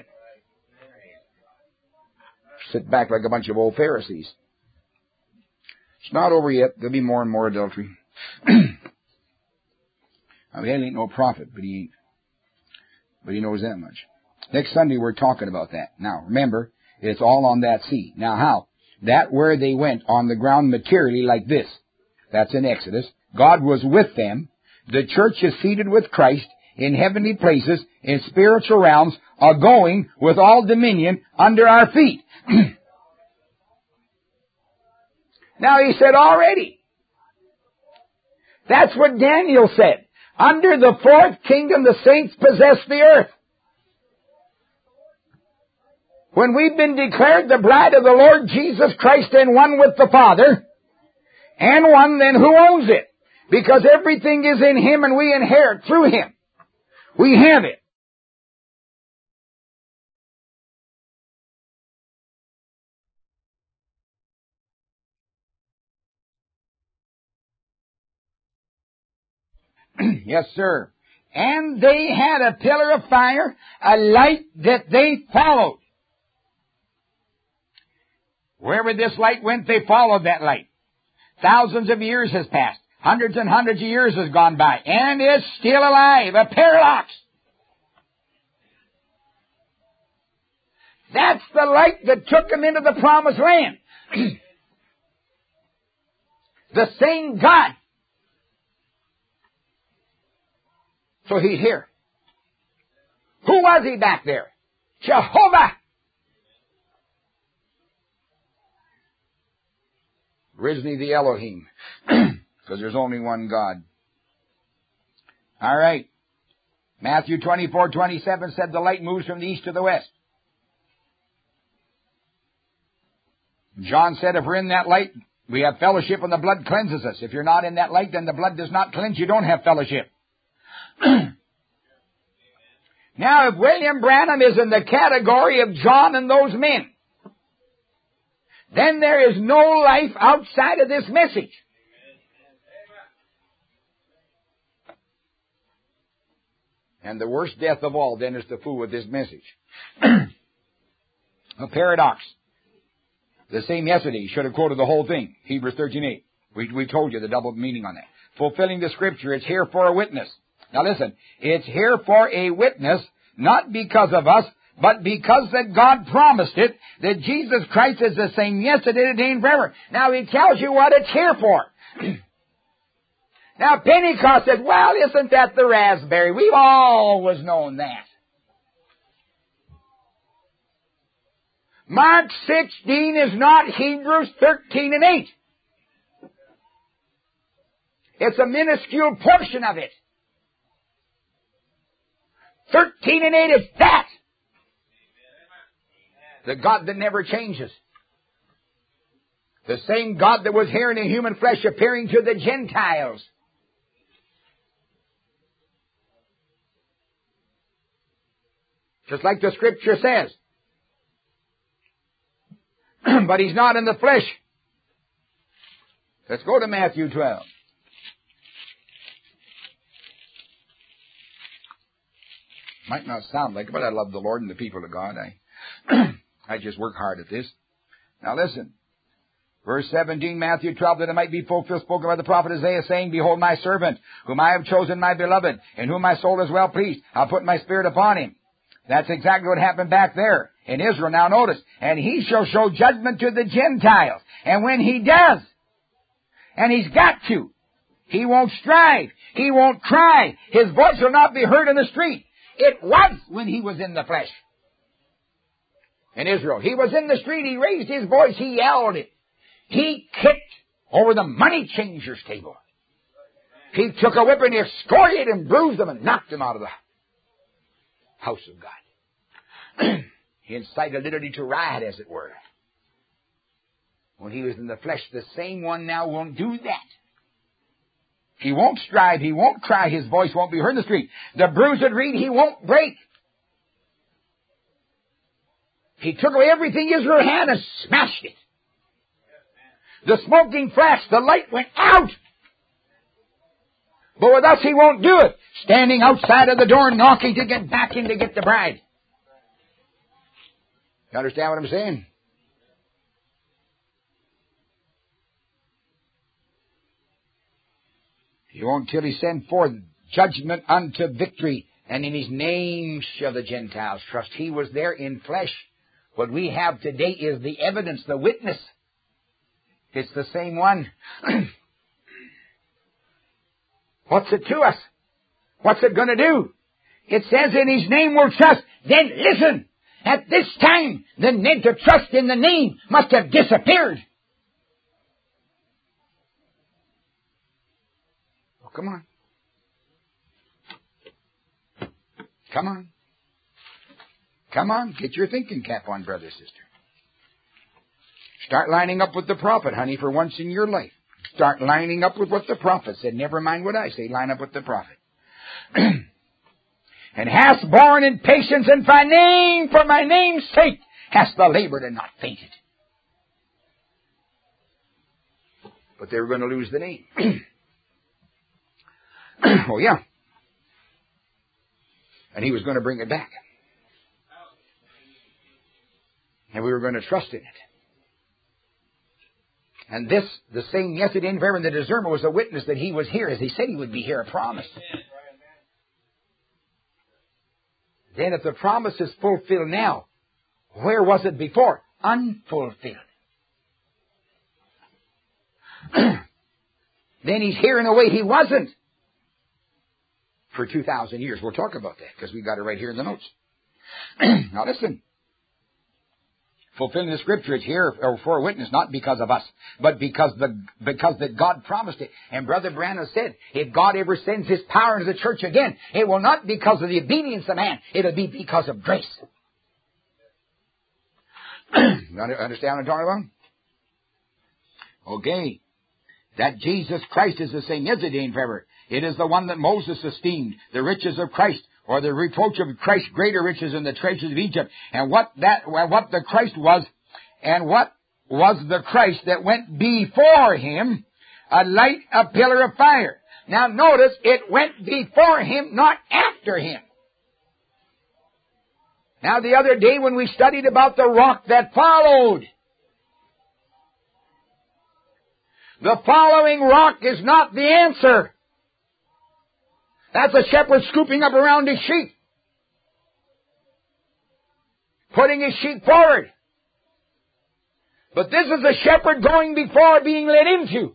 Sit back like a bunch of old Pharisees. It's not over yet. There'll be more and more adultery. I mean, he ain't no prophet, but he ain't. But he knows that much. Next Sunday we're talking about that. Now, remember, it's all on that sea. Now, how? That where they went on the ground materially like this. That's in Exodus. God was with them. The church is seated with Christ in heavenly places, in spiritual realms, are going with all dominion under our feet. Now, he said already. That's what Daniel said. Under the fourth kingdom, the saints possess the earth. When we've been declared the bride of the Lord Jesus Christ and one with the Father, and one, then who owns it? Because everything is in Him and we inherit through Him. We have it. Yes, sir. And they had a pillar of fire, a light that they followed. Wherever this light went, they followed that light. Thousands of years has passed. Hundreds and hundreds of years has gone by. And it's still alive. A paradox. That's the light that took them into the promised land. The same God. So He's here. Who was He back there? Jehovah. Originally the Elohim, because there's only one God. All right. Matthew twenty-four twenty-seven said the light moves from the east to the west. John said if we're in that light, we have fellowship and the blood cleanses us. If you're not in that light, then the blood does not cleanse. You don't have fellowship. Now, if William Branham is in the category of John and those men, then there is no life outside of this message. And the worst death of all, then, is to fool with this message. A paradox. The same yesterday should have quoted the whole thing. Hebrews thirteen eight. We, we told you the double meaning on that. Fulfilling the Scripture, it's here for a witness. Now listen, it's here for a witness, not because of us, but because that God promised it, that Jesus Christ is the same yesterday, today, and forever. Now He tells you what it's here for. Now Pentecost says, well, isn't that the raspberry? We've always known that. Mark sixteen is not Hebrews thirteen and eight. It's a minuscule portion of it. thirteen and eight is that. The God that never changes. The same God that was here in a human flesh appearing to the Gentiles. Just like the Scripture says. But He's not in the flesh. Let's go to Matthew twelve. Might not sound like it, but I love the Lord and the people of God. I, I just work hard at this. Now listen. Verse seventeen, Matthew twelve, that it might be fulfilled, spoken by the prophet Isaiah, saying, Behold my servant, whom I have chosen, my beloved, in whom my soul is well pleased. I'll put my spirit upon him. That's exactly what happened back there in Israel. Now notice, and he shall show judgment to the Gentiles. And when he does, and he's got to, he won't strive, he won't cry, his voice will not be heard in the street. It was when he was in the flesh. In Israel, he was in the street, he raised his voice, he yelled it. He kicked over the money changers' table. He took a whip and he excoriated and bruised them and knocked them out of the house of God. He incited liberty to riot, as it were. When he was in the flesh, the same one now won't do that. He won't strive, he won't cry, his voice won't be heard in the street. The bruised reed he won't break. He took away everything Israel had and smashed it. The smoking flash, the light went out. But with us he won't do it. Standing outside of the door knocking to get back in to get the bride. You understand what I'm saying? He won't till he send forth judgment unto victory, and in his name shall the Gentiles trust. He was there in flesh. What we have today is the evidence, the witness. It's the same one. What's it to us? What's it going to do? It says in his name we'll trust. Then listen, at this time, the need to trust in the name must have disappeared. Oh, come on. Come on. Come on, get your thinking cap on, brother, sister. Start lining up with the prophet, honey, for once in your life. Start lining up with what the prophet said. Never mind what I say. Line up with the prophet. And hast borne in patience, and for name, for my name's sake, hast thou labored and not fainted. But they were going to lose the name. Oh, yeah. And he was going to bring it back. And we were going to trust in it. And this, the same yesterday and forever, and the discernment was a witness that he was here, as he said he would be here, a promise. Then if the promise is fulfilled now, where was it before? Unfulfilled. Then he's here in a way he wasn't for two thousand years. We'll talk about that because we got it right here in the notes. Now listen. Fulfilling the Scripture is here for a witness, not because of us, but because the because that God promised it. And Brother Branham said, if God ever sends His power into the church again, it will not be because of the obedience of man. It will be because of grace. You understand what I'm talking about? Okay. That Jesus Christ is the same yesterday and forever. It is the one that Moses esteemed, the riches of Christ, or the reproach of Christ, greater riches than the treasures of Egypt. And what that, what the Christ was, and what was the Christ that went before him, a light, a pillar of fire. Now notice, it went before him, not after him. Now the other day when we studied about the rock that followed, the following rock is not the answer. That's a shepherd scooping up around his sheep. Putting his sheep forward. But this is a shepherd going before being led into.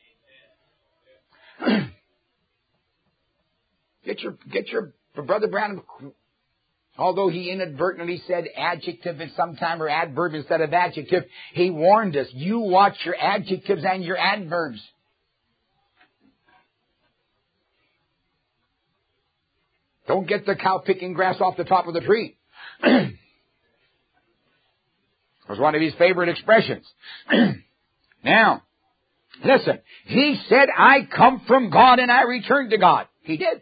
Get your, get your, for Brother Branham, although he inadvertently said adjective at some time or adverb instead of adjective, he warned us, you watch your adjectives and your adverbs. Don't get the cow picking grass off the top of the tree. It was one of his favorite expressions. Now, listen, he said, I come from God and I return to God. He did.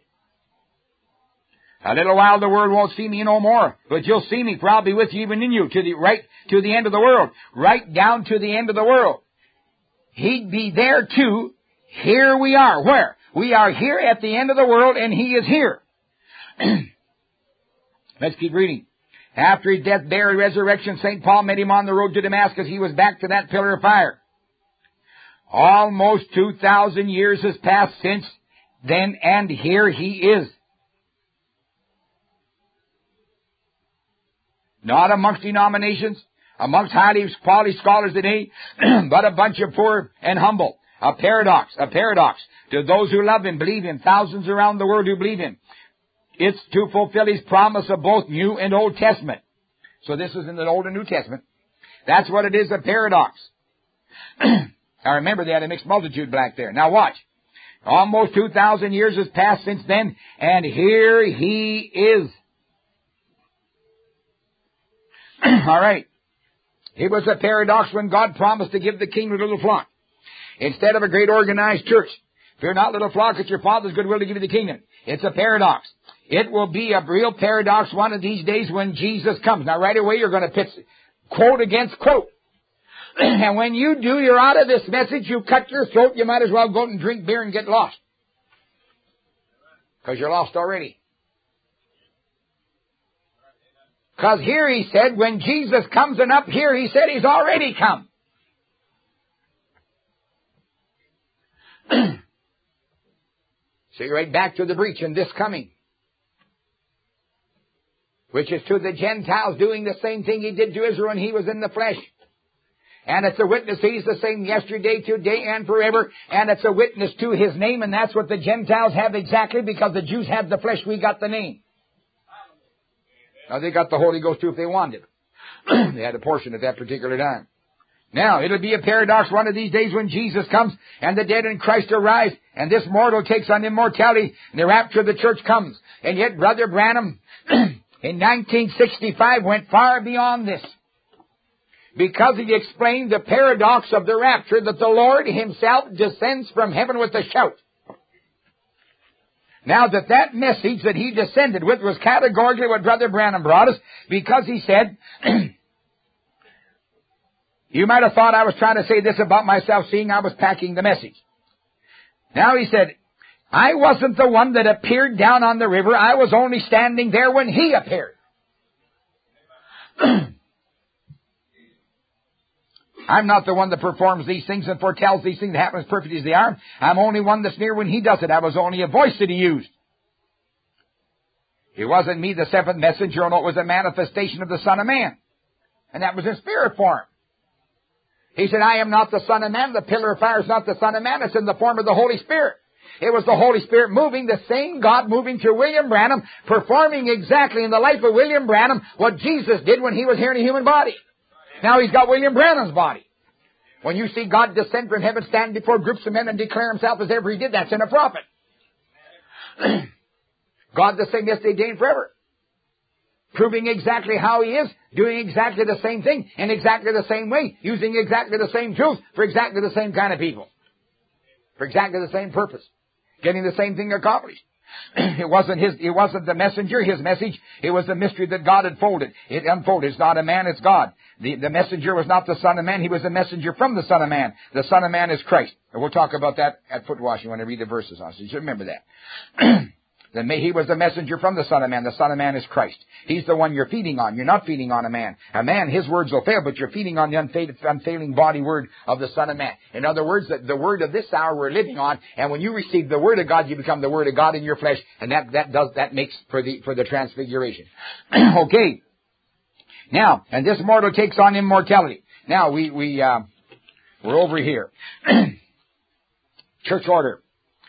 A little while the world won't see me no more, but you'll see me, for I'll be with you, even in you, to the right, to the end of the world, right down to the end of the world. He'd be there too. Here we are. Where? We are here at the end of the world, and He is here. Let's keep reading. After His death, burial, resurrection, Saint Paul met Him on the road to Damascus. He was back to that pillar of fire. Almost two thousand years has passed since then, and here He is. Not amongst denominations, amongst highly quality scholars today, but a bunch of poor and humble. A paradox, a paradox. To those who love Him, believe Him, thousands around the world who believe Him. It's to fulfill His promise of both New and Old Testament. So this is in the Old and New Testament. That's what it is, a paradox. I remember they had a mixed multitude back there. Now watch. Almost two thousand years has passed since then, and here He is. All right. It was a paradox when God promised to give the kingdom to a little flock instead of a great organized church. Fear not, little flock, it's your Father's good will to give you the kingdom. It's a paradox. It will be a real paradox one of these days when Jesus comes. Now, right away, you're going to pit quote against quote. And when you do, you're out of this message. You cut your throat. You might as well go and drink beer and get lost. Because you're lost already. Because here He said, when Jesus comes, and up here He said He's already come. So you're right back to the breach in this coming. Which is to the Gentiles doing the same thing He did to Israel when He was in the flesh. And it's a witness He's the same yesterday, today, and forever. And it's a witness to His name, and that's what the Gentiles have exactly, because the Jews had the flesh, we got the name. Now, they got the Holy Ghost too if they wanted. They had a portion at that particular time. Now, it'll be a paradox one of these days when Jesus comes and the dead in Christ arise and this mortal takes on immortality and the rapture of the church comes. And yet, Brother Branham, in nineteen sixty-five, went far beyond this. Because he explained the paradox of the rapture, that the Lord Himself descends from heaven with a shout. Now that that message that He descended with was categorically what Brother Branham brought us, because he said, you might have thought I was trying to say this about myself, seeing I was packing the message. Now he said, I wasn't the one that appeared down on the river. I was only standing there when He appeared. I'm not the one that performs these things and foretells these things that happen as perfect as they are. I'm only one that's near when He does it. I was only a voice that He used. It wasn't me, the seventh messenger, no, it was a manifestation of the Son of Man. And that was in spirit form. He said, I am not the Son of Man. The pillar of fire is not the Son of Man. It's in the form of the Holy Spirit. It was the Holy Spirit moving, the same God moving through William Branham, performing exactly in the life of William Branham what Jesus did when He was here in a human body. Now He's got William Branham's body. When you see God descend from heaven, stand before groups of men and declare Himself as ever He did, that's in a prophet. God the same yesterday, today, and forever. Proving exactly how He is, doing exactly the same thing, in exactly the same way, using exactly the same truth for exactly the same kind of people. For exactly the same purpose. Getting the same thing accomplished. It wasn't his, it wasn't the messenger, his message. It was the mystery that God had folded. It unfolded. It's not a man, it's God. The, the messenger was not the Son of Man. He was a messenger from the Son of Man. The Son of Man is Christ. And we'll talk about that at foot washing when I read the verses on. So you should remember that. The, he was the messenger from the Son of Man. The Son of Man is Christ. He's the one you're feeding on. You're not feeding on a man. A man, his words will fail, but you're feeding on the unfailing, unfailing body word of the Son of Man. In other words, the, the word of this hour we're living on, and when you receive the word of God, you become the word of God in your flesh, and that, that does, that makes for the, for the transfiguration. Okay. Now, and this mortal takes on immortality. Now, we, we, uh, we're over here. Church order.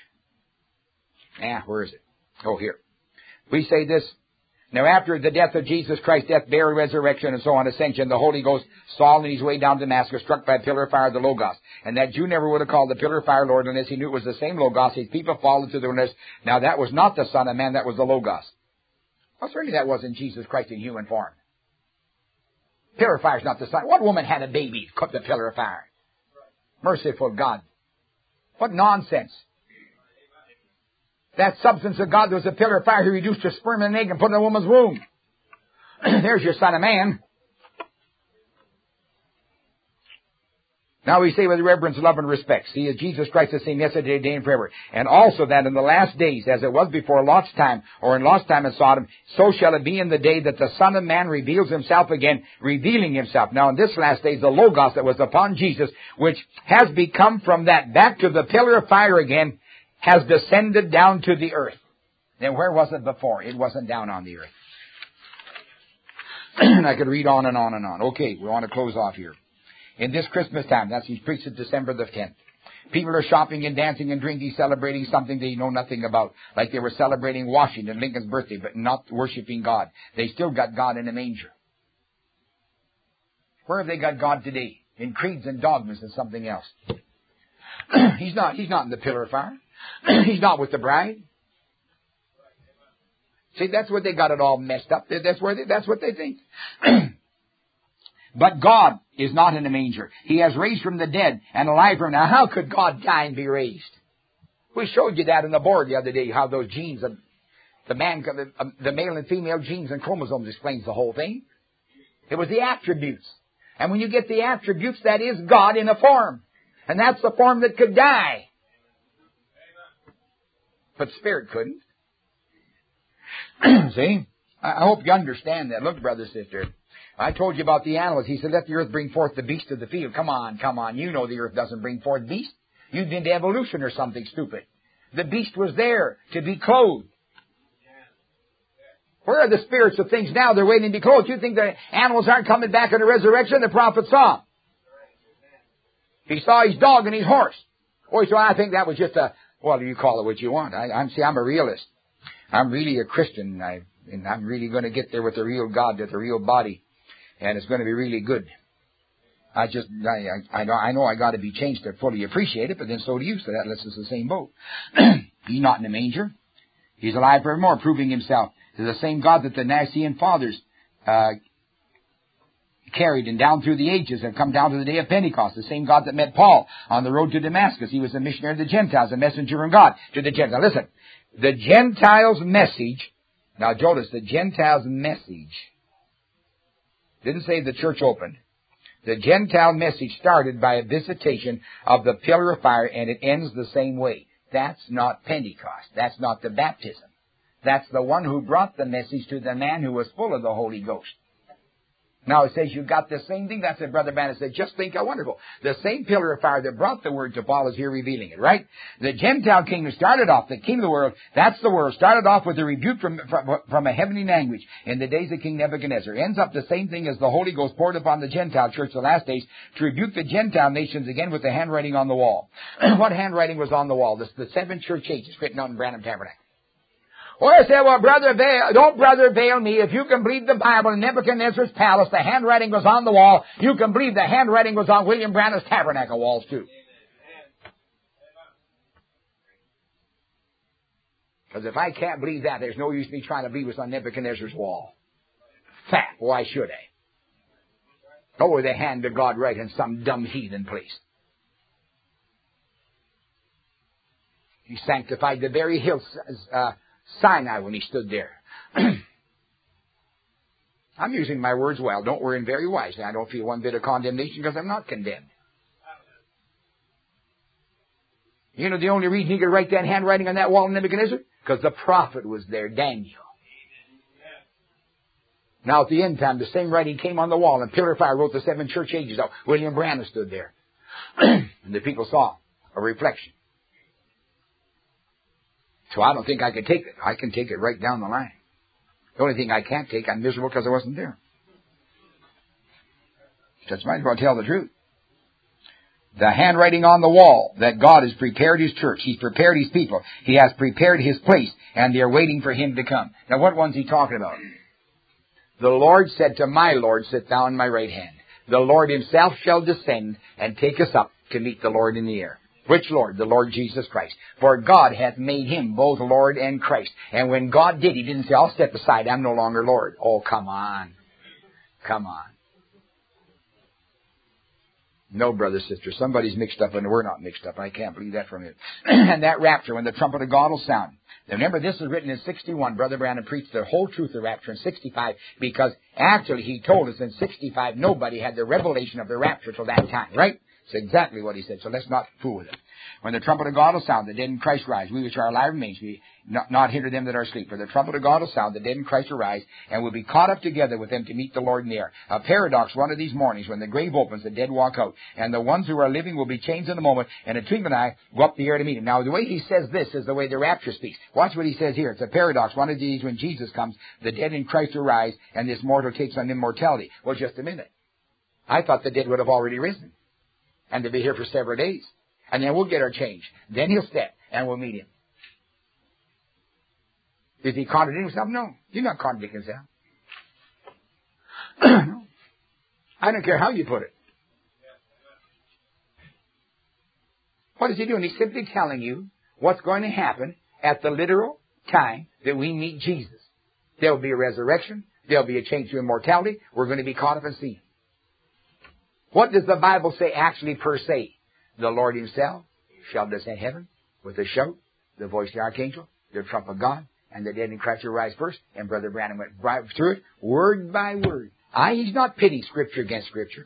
Ah, where is it? Oh, here. We say this. Now, after the death of Jesus Christ, death, burial, resurrection, and so on, ascension, the Holy Ghost, Saul on his way down to Damascus, struck by a pillar of fire, the Logos. And that Jew never would have called the pillar of fire Lord unless he knew it was the same Logos. His people followed to the wilderness. Now, that was not the Son of Man, that was the Logos. Well, certainly that wasn't Jesus Christ in human form. Pillar of fire is not the Son. What woman had a baby cut the pillar of fire? Merciful God. What nonsense. That substance of God, there was a pillar of fire. He reduced to sperm and egg and put in a woman's womb. There's your Son of Man. Now we say with reverence, love, and respect. See, is Jesus Christ the same yesterday, today, and forever. And also that in the last days, as it was before Lot's time, or in Lot's time in Sodom, so shall it be in the day that the Son of Man reveals himself again, revealing himself. Now in this last days, the Logos that was upon Jesus, which has become from that back to the pillar of fire again, has descended down to the earth. Then where was it before? It wasn't down on the earth. And I could read on and on and on. Okay, we want to close off here. In this Christmas time, that's he's preached it December the tenth. People are shopping and dancing and drinking, celebrating something they know nothing about. Like they were celebrating Washington, Lincoln's birthday, but not worshiping God. They still got God in a manger. Where have they got God today? In creeds and dogmas and something else. he's not, he's not in the pillar of fire. He's not with the bride. See, that's where they got it all messed up. That's where they, that's what they think. But God is not in a manger. He has raised from the dead and alive from now. How could God die and be raised? We showed you that in the board the other day, how those genes, of the man, the male and female genes and chromosomes explains the whole thing. It was the attributes. And when you get the attributes, that is God in a form. And that's the form that could die. But spirit couldn't. See? I hope you understand that. Look, brother, sister. I told you about the animals. He said, let the earth bring forth the beast of the field. Come on, come on. You know the earth doesn't bring forth beast. You've been to evolution or something stupid. The beast was there to be clothed. Where are the spirits of things now? They're waiting to be clothed. You think the animals aren't coming back in the resurrection? The prophet saw. He saw his dog and his horse. Oh, so I think that was just a, well, you call it what you want. I, I'm, see, I'm a realist. I'm really a Christian. I, and I'm really going to get there with the real God, with the real body. And it's going to be really good. I just, I, I, I know I got to be changed to fully appreciate it, but then so do you, so that lets us the same boat. He's not in a manger. He's alive forevermore, proving himself to the same God that the Nicene fathers uh, carried and down through the ages have come down to the day of Pentecost. The same God that met Paul on the road to Damascus. He was a missionary to the Gentiles, a messenger from God to the Gentiles. Now listen, the Gentiles' message, now notice the Gentiles' message, didn't say the church opened. The Gentile message started by a visitation of the pillar of fire, and it ends the same way. That's not Pentecost. That's not the baptism. That's the one who brought the message to the man who was full of the Holy Ghost. Now it says you got the same thing. That's what Brother Banner said. Just think how wonderful. The same pillar of fire that brought the word to Paul is here revealing it, right? The Gentile kingdom started off, the king of the world, that's the world, started off with a rebuke from, from, from a heavenly language in the days of King Nebuchadnezzar. Ends up the same thing as the Holy Ghost poured upon the Gentile church the last days to rebuke the Gentile nations again with the handwriting on the wall. What handwriting was on the wall? This, the seven church ages written out in Branham Tabernacle. Or I say, well, brother, veil, don't brother veil me. If you can believe the Bible in Nebuchadnezzar's palace, the handwriting was on the wall. You can believe the handwriting was on William Branham's tabernacle walls too. Because if I can't believe that, there's no use me trying to believe what's on Nebuchadnezzar's wall. Fat, why should I? Or the hand of God right in some dumb heathen place. He sanctified the very hills, uh, Sinai when he stood there. I'm using my words well. Don't worry, and very wisely. I don't feel one bit of condemnation because I'm not condemned. You know the only reason he could write that handwriting on that wall in Nebuchadnezzar? Because the prophet was there, Daniel. Now at the end time, the same writing came on the wall, and pillar of fire wrote the seven church ages out. William Branham stood there. And the people saw a reflection. So I don't think I could take it. I can take it right down the line. The only thing I can't take, I'm miserable because I wasn't there. Just might as well tell the truth. The handwriting on the wall that God has prepared His church. He's prepared His people. He has prepared His place, and they're waiting for Him to come. Now what one's He talking about? The Lord said to my Lord, sit thou in my right hand. The Lord Himself shall descend and take us up to meet the Lord in the air. Which Lord? The Lord Jesus Christ. For God hath made Him both Lord and Christ. And when God did, He didn't say, I'll step aside, I'm no longer Lord. Oh, come on. Come on. No, brother, sister, somebody's mixed up and we're not mixed up. I can't believe that from it. And that rapture, when the trumpet of God will sound. Remember, this was written in sixty-one. Brother Branham preached the whole truth of the rapture in sixty-five, because actually he told us in sixty-five nobody had the revelation of the rapture till that time, right? It's exactly what he said, so let's not fool with it. When the trumpet of God will sound, the dead in Christ rise. We which are alive remain, we not, not hinder them that are asleep. For the trumpet of God will sound, the dead in Christ will rise, and will be caught up together with them to meet the Lord in the air. A paradox one of these mornings, when the grave opens, the dead walk out, and the ones who are living will be changed in a moment, and a twinkling eye go up the air to meet Him. Now, the way he says this is the way the rapture speaks. Watch what he says here. It's a paradox. One of these, when Jesus comes, the dead in Christ will rise, and this mortal takes on immortality. Well, just a minute. I thought the dead would have already risen, and they'll be here for several days. And then we'll get our change. Then He'll step, and we'll meet Him. Is He contradicting Himself? No. He's not contradicting Himself. I don't care how you put it. What is He doing? He's simply telling you what's going to happen at the literal time that we meet Jesus. There will be a resurrection. There will be a change to immortality. We're going to be caught up and seen. What does the Bible say actually per se? The Lord Himself shall descend heaven with a shout, the voice of the archangel, the trump of God, and the dead in Christ will rise first. And Brother Branham went right through it, word by word. I, he's not pitting Scripture against Scripture.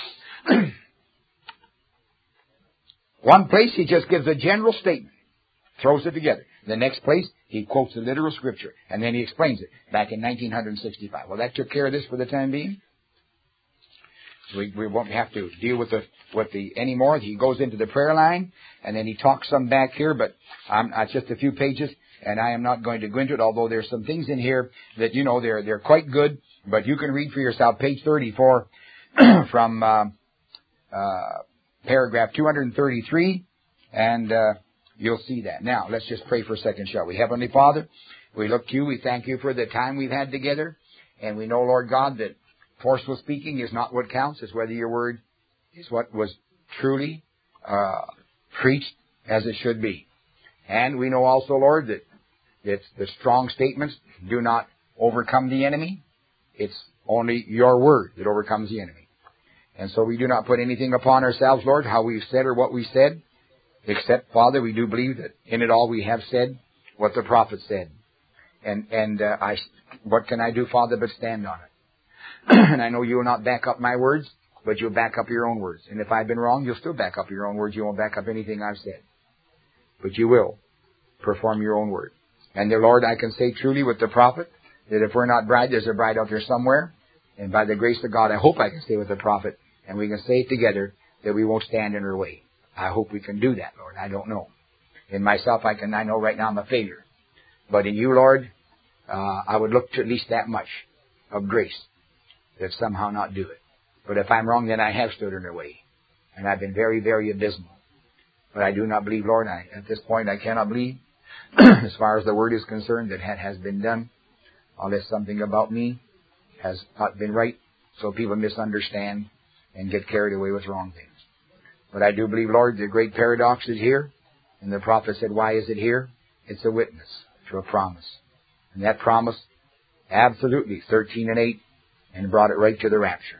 One place he just gives a general statement, throws it together. The next place he quotes the literal Scripture, and then he explains it back in nineteen sixty-five. Well, that took care of this for the time being. We, we won't have to deal with the with the anymore. He goes into the prayer line, and then he talks some back here, but um, it's just a few pages, and I am not going to go into it. Although there's some things in here that you know they're they're quite good, but you can read for yourself. Page thirty-four from uh, uh, paragraph two hundred thirty-three, and uh, you'll see that. Now let's just pray for a second, shall we? Heavenly Father, we look to You. We thank You for the time we've had together, and we know, Lord God, that forceful speaking is not what counts. It's whether Your word is what was truly uh, preached as it should be. And we know also, Lord, that it's the strong statements do not overcome the enemy. It's only Your word that overcomes the enemy. And so we do not put anything upon ourselves, Lord, how we've said or what we said, except, Father, we do believe that in it all we have said what the prophet said. And and uh, I, what can I do, Father, but stand on it? And I know You will not back up my words, but You'll back up Your own words. And if I've been wrong, You'll still back up Your own words. You won't back up anything I've said. But You will perform Your own word. And dear Lord, I can say truly with the prophet that if we're not bride, there's a bride out there somewhere. And by the grace of God, I hope I can stay with the prophet, and we can say it together that we won't stand in her way. I hope we can do that, Lord. I don't know. In myself, I can. I know right now I'm a failure. But in You, Lord, uh, I would look to at least that much of grace, that somehow not do it. But if I'm wrong, then I have stood in her way. And I've been very, very abysmal. But I do not believe, Lord, I, at this point I cannot believe, as far as the word is concerned, that it has been done, unless something about me has not been right, so people misunderstand and get carried away with wrong things. But I do believe, Lord, the great paradox is here. And the prophet said, why is it here? It's a witness to a promise. And that promise, absolutely, thirteen and eight, and brought it right to the rapture.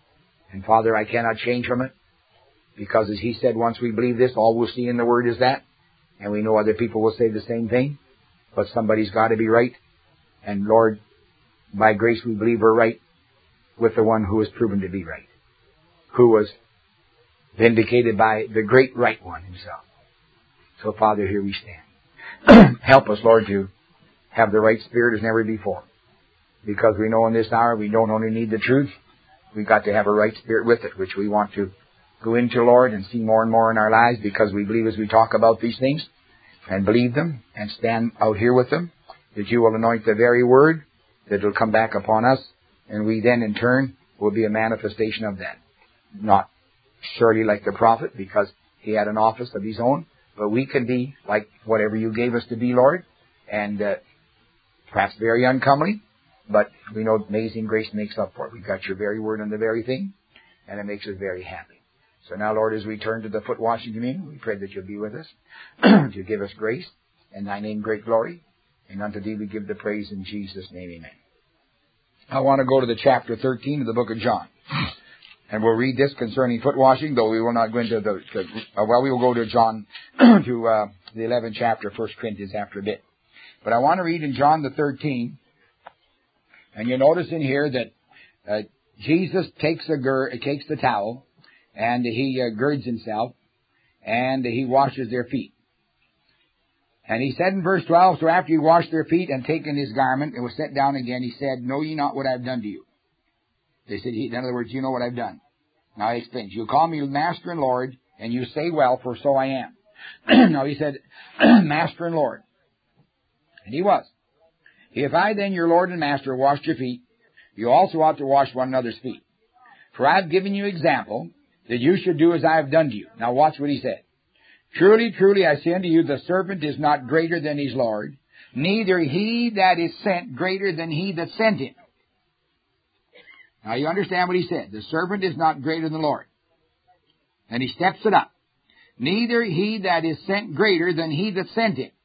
And Father, I cannot change from it, because as He said, once we believe this, all we'll see in the Word is that. And we know other people will say the same thing, but somebody's got to be right. And Lord, by grace we believe we're right with the one who is proven to be right, who was vindicated by the great right one Himself. So Father, here we Help us, Lord, to have the right spirit as never before. Because we know in this hour we don't only need the truth, we've got to have a right spirit with it, which we want to go into, Lord, and see more and more in our lives, because we believe as we talk about these things and believe them and stand out here with them, that you will anoint the very word, that it will come back upon us, and we then in turn will be a manifestation of that. Not surely like the prophet, because he had an office of his own, but we can be like whatever you gave us to be, Lord, and uh, perhaps very uncomely, but we know amazing grace makes up for it. We've got your very word on the very thing, and it makes us very happy. So now, Lord, as we turn to the foot washing communion, we pray that you'll be with us, that you'll give us grace, and thy name great glory, and unto thee we give the praise in Jesus' name, amen. I want to go to the chapter thirteen of the book of John. And we'll read this concerning foot washing, though we will not go into the, the uh, well, we will go to John, to uh, the eleventh chapter, First Corinthians, after a bit. But I want to read in John the thirteenth, and you notice in here that uh, Jesus takes a gir- takes the towel, and he uh, girds himself, and he washes their feet. And he said in verse twelve, so after he washed their feet and taken his garment and was set down again, he said, know ye not what I have done to you? They said, in other words, you know what I've done. Now he explains, you call me Master and Lord, and you say, well, for so I am. Now he said, Master and Lord. And he was. If I then, your Lord and Master, washed your feet, you also ought to wash one another's feet. For I have given you example, that you should do as I have done to you. Now watch what he said. Truly, truly, I say unto you, the servant is not greater than his Lord, neither he that is sent greater than he that sent him. Now you understand what he said. The servant is not greater than the Lord. And he steps it up. Neither he that is sent greater than he that sent him.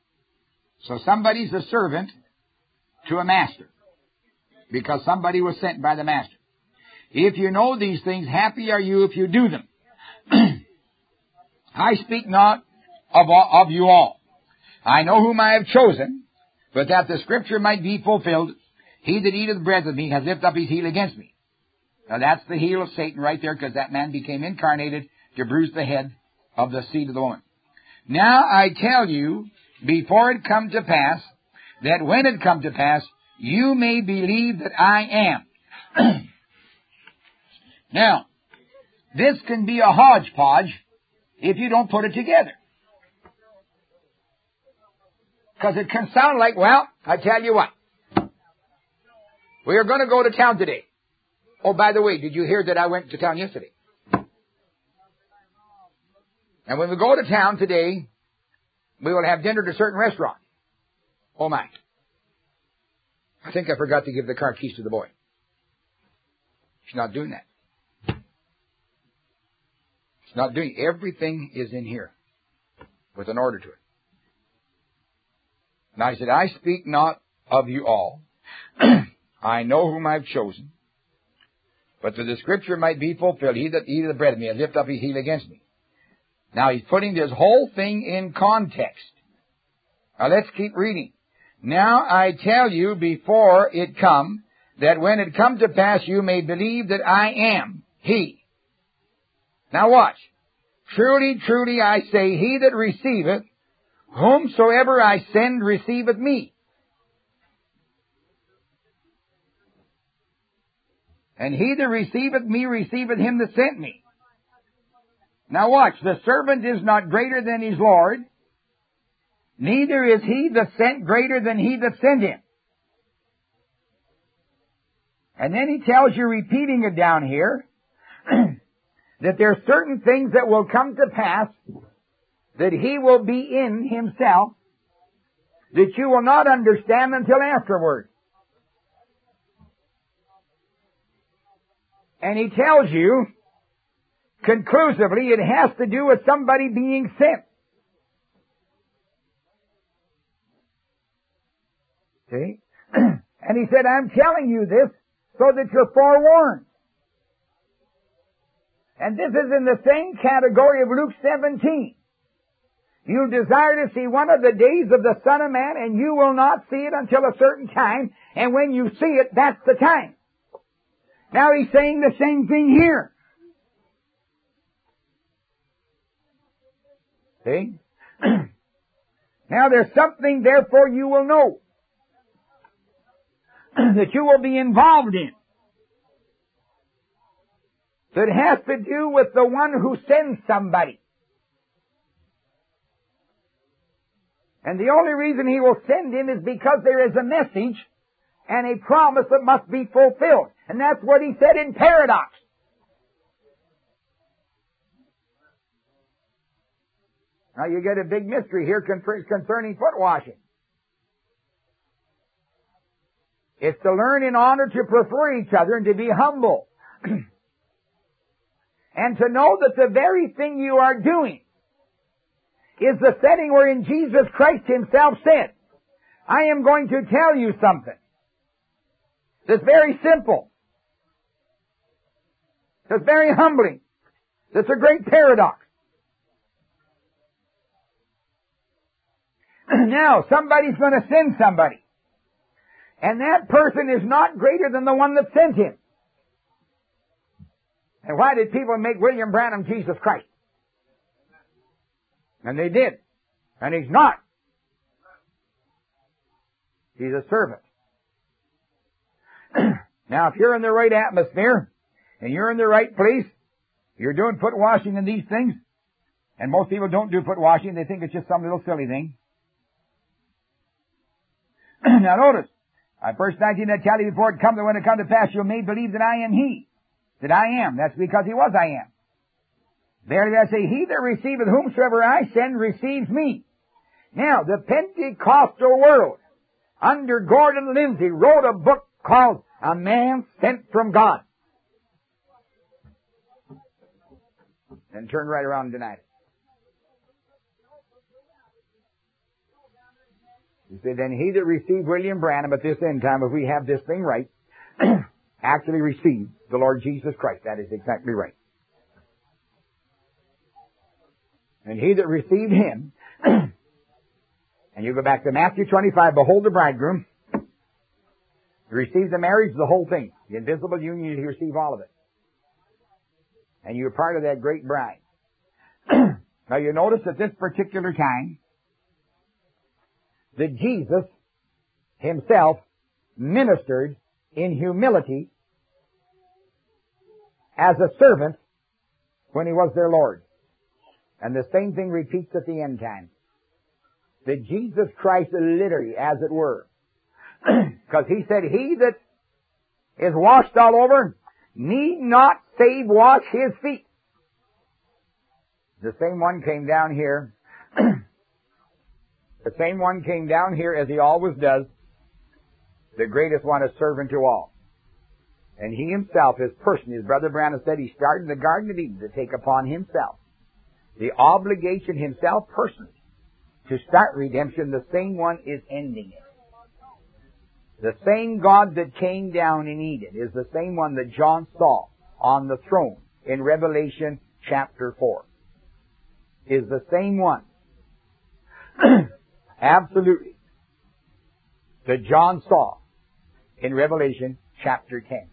So somebody's a servant to a master, because somebody was sent by the master. If you know these things, happy are you if you do them. I speak not of, of you all. I know whom I have chosen, but that the scripture might be fulfilled, he that eateth bread with me has lifted up his heel against me. Now that's the heel of Satan right there, because that man became incarnated to bruise the head of the seed of the woman. Now I tell you, before it come to pass, that when it come to pass, you may believe that I am. Now, this can be a hodgepodge if you don't put it together. Because it can sound like, well, I tell you what, we are going to go to town today. Oh, by the way, did you hear that I went to town yesterday? And when we go to town today, we will have dinner at a certain restaurant. Oh, my. I think I forgot to give the car keys to the boy. She's not doing that. It's not doing, everything is in here with an order to it. And I said, I speak not of you all. I know whom I've chosen. But that the scripture might be fulfilled, he that eateth the bread of me has lifted up his heel against me. Now he's putting this whole thing in context. Now let's keep reading. Now I tell you before it come, that when it come to pass you may believe that I am he. Now watch. Truly, truly, I say, he that receiveth, whomsoever I send, receiveth me. And he that receiveth me, receiveth him that sent me. Now watch. The servant is not greater than his Lord, neither is he that sent greater than he that sent him. And then he tells you, repeating it down here, that there are certain things that will come to pass, that he will be in himself, that you will not understand until afterward. And he tells you, conclusively, it has to do with somebody being sent. See? And he said, I'm telling you this so that you're forewarned. And this is in the same category of Luke seventeen. You desire to see one of the days of the Son of Man, and you will not see it until a certain time, and when you see it, that's the time. Now he's saying the same thing here. See? Now there's something, therefore, you will know that you will be involved in that has to do with the one who sends somebody. And the only reason He will send him is because there is a message and a promise that must be fulfilled. And that's what He said in Paradox. Now you get a big mystery here concerning foot washing. It's to learn in honor to prefer each other and to be humble. And to know that the very thing you are doing is the setting wherein Jesus Christ Himself said, I am going to tell you something that's very simple, that's very humbling, that's a great paradox. Now, somebody's going to send somebody. And that person is not greater than the one that sent him. And why did people make William Branham Jesus Christ? And they did. And He's not. He's a servant. Now, if you're in the right atmosphere, and you're in the right place, you're doing foot washing and these things, and most people don't do foot washing, they think it's just some little silly thing. Now notice, I verse nineteen, I tell you before it come, that when it come to pass, you may believe that I am He. That I am. That's because He was I am. Verily I say, He that receiveth whomsoever I send receives me. Now, the Pentecostal world, under Gordon Lindsay, wrote a book called A Man Sent from God. And turned right around and denied it. He said, then he that received William Branham at this end time, if we have this thing right, actually received the Lord Jesus Christ. That is exactly right. And he that received Him, and you go back to Matthew twenty-five, behold the bridegroom, receive the marriage, the whole thing. The invisible union, you receive all of it. And you're part of that great bride. Now you notice at this particular time, that Jesus Himself ministered in humility as a servant when He was their Lord. And the same thing repeats at the end time. That Jesus Christ literally, as it were, because He said, He that is washed all over need not save wash his feet. The same one came down here The same one came down here as He always does, the greatest one, a servant to all. And He Himself, His person, His Brother Branham said, He started in the Garden of Eden to take upon Himself the obligation Himself personally to start redemption. The same one is ending it. The same God that came down in Eden is the same one that John saw on the throne in Revelation chapter four. Is the same one. Absolutely. That John saw in Revelation chapter ten.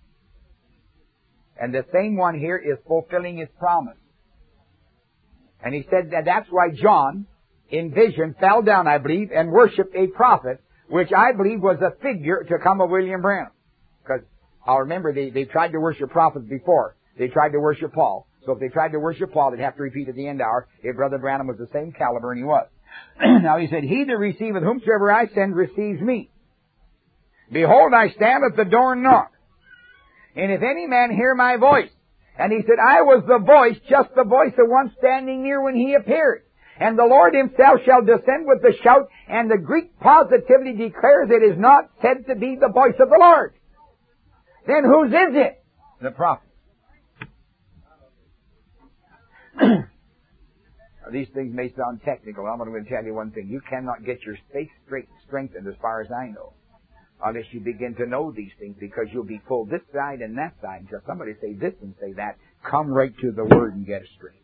And the same one here is fulfilling His promise. And he said that that's why John, in vision, fell down, I believe, and worshipped a prophet, which I believe was a figure to come of William Branham. Because I'll remember they, they tried to worship prophets before. They tried to worship Paul. So if they tried to worship Paul, they'd have to repeat at the end hour if Brother Branham was the same caliber, and he was. Now he said, He that receiveth whomsoever I send receives me. Behold, I stand at the door and knock. And if any man hear my voice, and he said, I was the voice, just the voice of one standing near when He appeared. And the Lord Himself shall descend with the shout, and the Greek positively declares it is not said to be the voice of the Lord. Then whose is it? The prophet. These things may sound technical. I'm going to tell you one thing. You cannot get your faith strengthened, as far as I know, unless you begin to know these things, because you'll be pulled this side and that side until somebody say this and say that. Come right to the Word and get it straight.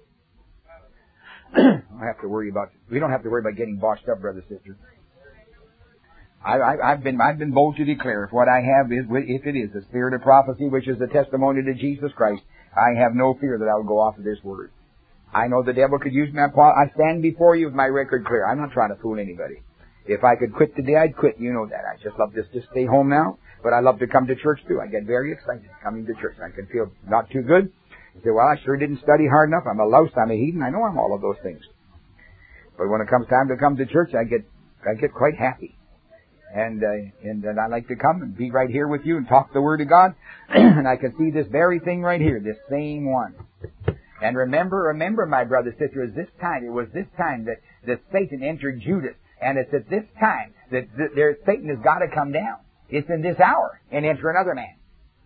I don't have to worry about. We don't have to worry about getting bossed up, brother, sister. I, I, I've been I've been bold to declare, if what I have is, if it is the spirit of prophecy, which is the testimony to Jesus Christ, I have no fear that I will go off of this Word. I know the devil could use me. I stand before you with my record clear. I'm not trying to fool anybody. If I could quit today, I'd quit. You know that. I just love to just stay home now. But I love to come to church too. I get very excited coming to church. I can feel not too good. I say, well, I sure didn't study hard enough. I'm a louse. I'm a heathen. I know I'm all of those things. But when it comes time to come to church, I get I get quite happy. And, uh, and and I like to come and be right here with you and talk the Word of God. And I can see this very thing right here, this same one. And remember, remember, my brother, sister, it was this time, it was this time that, that Satan entered Judas. And it's at this time that, that there, Satan has got to come down. It's in this hour and enter another man.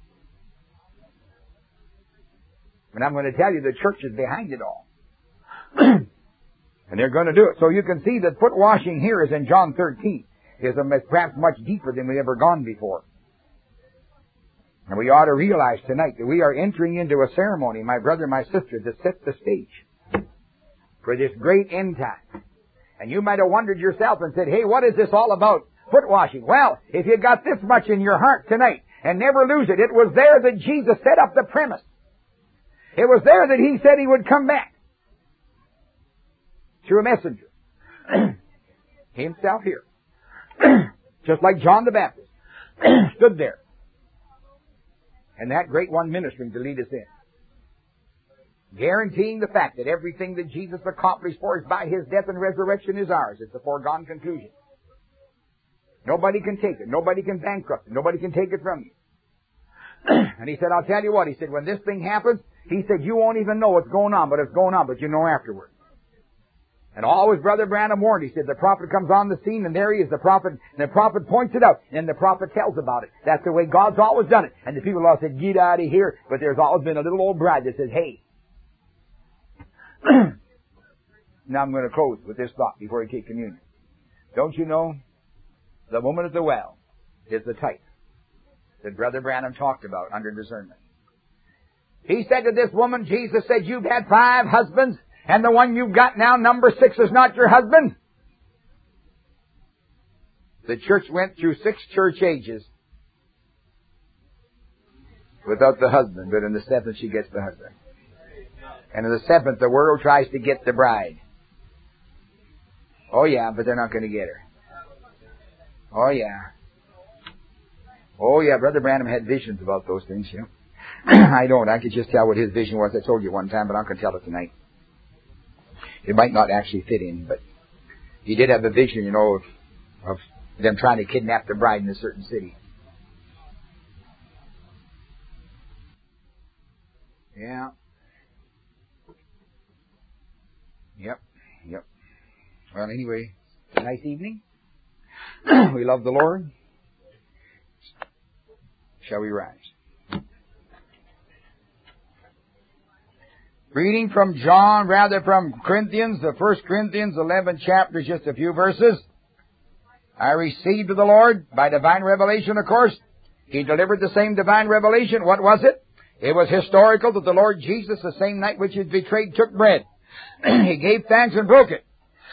And I'm going to tell you, the church is behind it all. And they're going to do it. So you can see that foot washing here is in John thirteen. Is perhaps much deeper than we've ever gone before. And we ought to realize tonight that we are entering into a ceremony, my brother, my sister, to set the stage for this great end time. And you might have wondered yourself and said, hey, what is this all about? Foot washing. Well, if you got this much in your heart tonight, and never lose it, it was there that Jesus set up the premise. It was there that He said He would come back through a messenger. Himself here. Just like John the Baptist stood there. And that great one ministering to lead us in. Guaranteeing the fact that everything that Jesus accomplished for us by His death and resurrection is ours. It's a foregone conclusion. Nobody can take it. Nobody can bankrupt it. Nobody can take it from you. And He said, I'll tell you what. He said, when this thing happens, He said, you won't even know what's going on, but it's going on, but you know afterwards. And always Brother Branham warned. He said, the prophet comes on the scene, and there he is, the prophet, and the prophet points it out, and the prophet tells about it. That's the way God's always done it. And the people all said, get out of here. But there's always been a little old bride that says, hey. Now I'm going to close with this thought before we take communion. Don't you know, the woman at the well is the type that Brother Branham talked about under discernment. He said to this woman, Jesus said, you've had five husbands, and the one you've got now, number six, is not your husband. The church went through six church ages without the husband, but in the seventh she gets the husband. And in the seventh, the world tries to get the bride. Oh yeah, but they're not going to get her. Oh yeah. Oh yeah, Brother Branham had visions about those things, you know. I don't. I could just tell what his vision was. I told you one time, but I'm going to tell it tonight. It might not actually fit in, but he did have a vision, you know, of, of them trying to kidnap the bride in a certain city. Yeah. Yep. Yep. Well, anyway, it's a nice evening. We love the Lord. Shall we rise? Reading from John, rather from Corinthians, the First Corinthians, eleventh chapter, just a few verses. I received of the Lord by divine revelation, of course. He delivered the same divine revelation. What was it? It was historical that the Lord Jesus, the same night which He was betrayed, took bread. He gave thanks and broke it.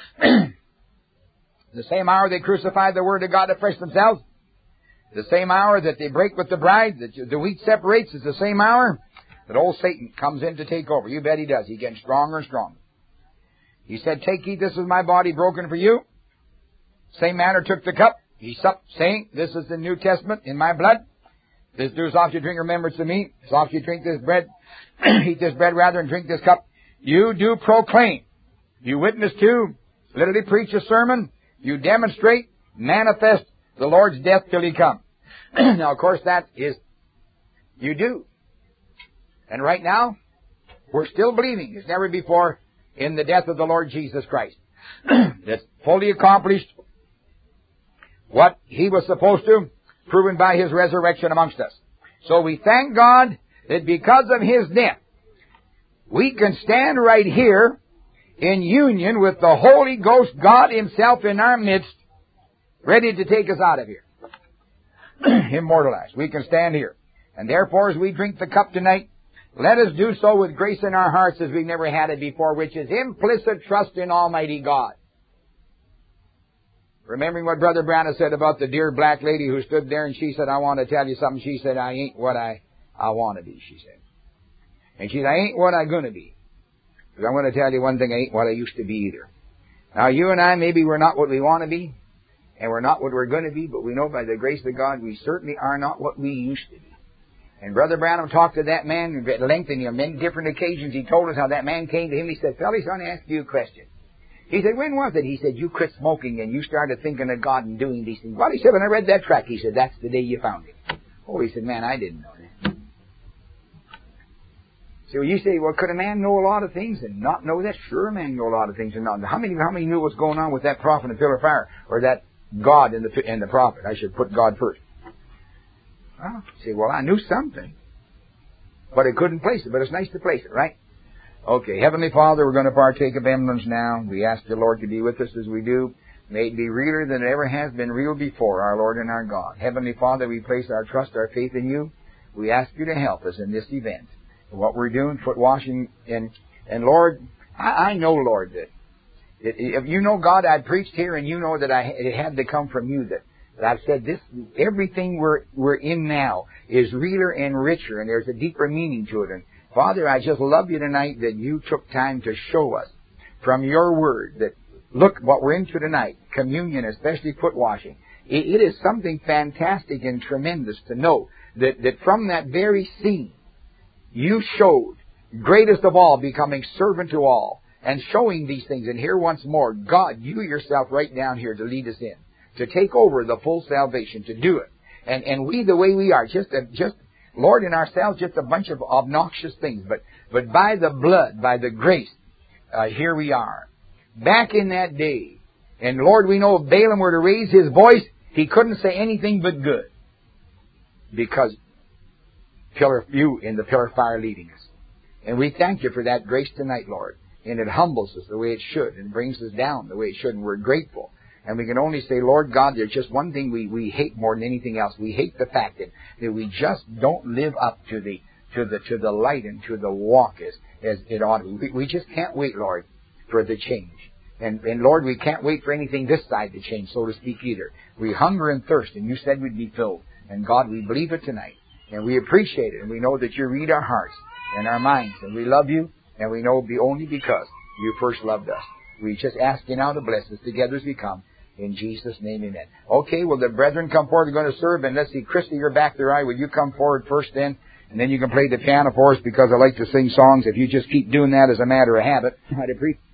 The same hour they crucified the Word of God afresh themselves. The same hour that they break with the bride, that the wheat separates, is the same hour that old Satan comes in to take over. You bet he does. He's getting stronger and stronger. He said, take, eat, this is my body broken for you. Same manner took the cup. He supped, saying, this is the New Testament in my blood. This do as oft you drink remembrance of me. As oft you drink this bread, eat this bread rather, and drink this cup. You do proclaim. You witness to, literally preach a sermon. You demonstrate, manifest the Lord's death till He come. Now, of course, that is, you do. And right now, we're still believing as never before in the death of the Lord Jesus Christ. That's fully accomplished what He was supposed to, proven by His resurrection amongst us. So we thank God that because of His death, we can stand right here in union with the Holy Ghost, God Himself in our midst, ready to take us out of here. Immortalized. We can stand here. And therefore, as we drink the cup tonight, let us do so with grace in our hearts as we've never had it before, which is implicit trust in Almighty God. Remembering what Brother Branham said about the dear black lady who stood there and she said, I want to tell you something. She said, I ain't what I, I want to be, she said. And she said, I ain't what I gonna be. Because I'm going to tell you one thing, I ain't what I used to be either. Now, you and I, maybe we're not what we want to be, and we're not what we're going to be, but we know by the grace of God, we certainly are not what we used to be. And Brother Branham talked to that man at length, and on many different occasions he told us how that man came to him. He said, "Fellas, I want to ask you a question." He said, "When was it?" He said, "You quit smoking and you started thinking of God and doing these things." Well, he said, "When I read that tract," he said, "that's the day you found Him." Oh, he said, "Man, I didn't know that." So you say, well, could a man know a lot of things and not know that? Sure, a man know a lot of things and not know. How many, how many knew what's going on with that prophet in the pillar of fire? Or that God and the, and the prophet? I should put God first. Well, you say, well, I knew something. But I couldn't place it. But it's nice to place it, right? Okay, Heavenly Father, we're going to partake of emblems now. We ask the Lord to be with us as we do. May it be realer than it ever has been real before, our Lord and our God. Heavenly Father, we place our trust, our faith in You. We ask You to help us in this event. What we're doing, foot washing, and, and Lord, I, I know, Lord, that it, if You know, God, I preached here, and You know that I, it had to come from You, that, that I've said this, everything we're, we're in now is realer and richer, and there's a deeper meaning to it. And Father, I just love You tonight that You took time to show us from Your Word that, look, what we're into tonight, communion, especially foot washing, it, it is something fantastic and tremendous to know that, that from that very scene, You showed, greatest of all, becoming servant to all, and showing these things. And here once more, God, You Yourself right down here to lead us in, to take over the full salvation, to do it. And and we, the way we are, just a, just Lord, in ourselves, just a bunch of obnoxious things. But but by the blood, by the grace, uh, here we are. Back in that day, and Lord, we know if Balaam were to raise his voice, he couldn't say anything but good. Because pillar You in the pillar of fire leading us. And we thank You for that grace tonight, Lord. And it humbles us the way it should, and brings us down the way it should, and we're grateful. And we can only say, Lord God, there's just one thing we, we hate more than anything else. We hate the fact that, that we just don't live up to the to the to the light and to the walk as, as it ought to. We, we just can't wait, Lord, for the change. And, and Lord, we can't wait for anything this side to change, so to speak, either. We hunger and thirst, and You said we'd be filled. And God, we believe it tonight. And we appreciate it, and we know that You read our hearts and our minds, and we love You, and we know be only because You first loved us. We just ask You now to bless us together as we come. In Jesus' name, amen. Okay, well, the brethren come forward. They're going to serve, and let's see, Christy, you're back there. Right? Will you come forward first then? And then you can play the piano for us, because I like to sing songs. If you just keep doing that as a matter of habit, I'd appreciate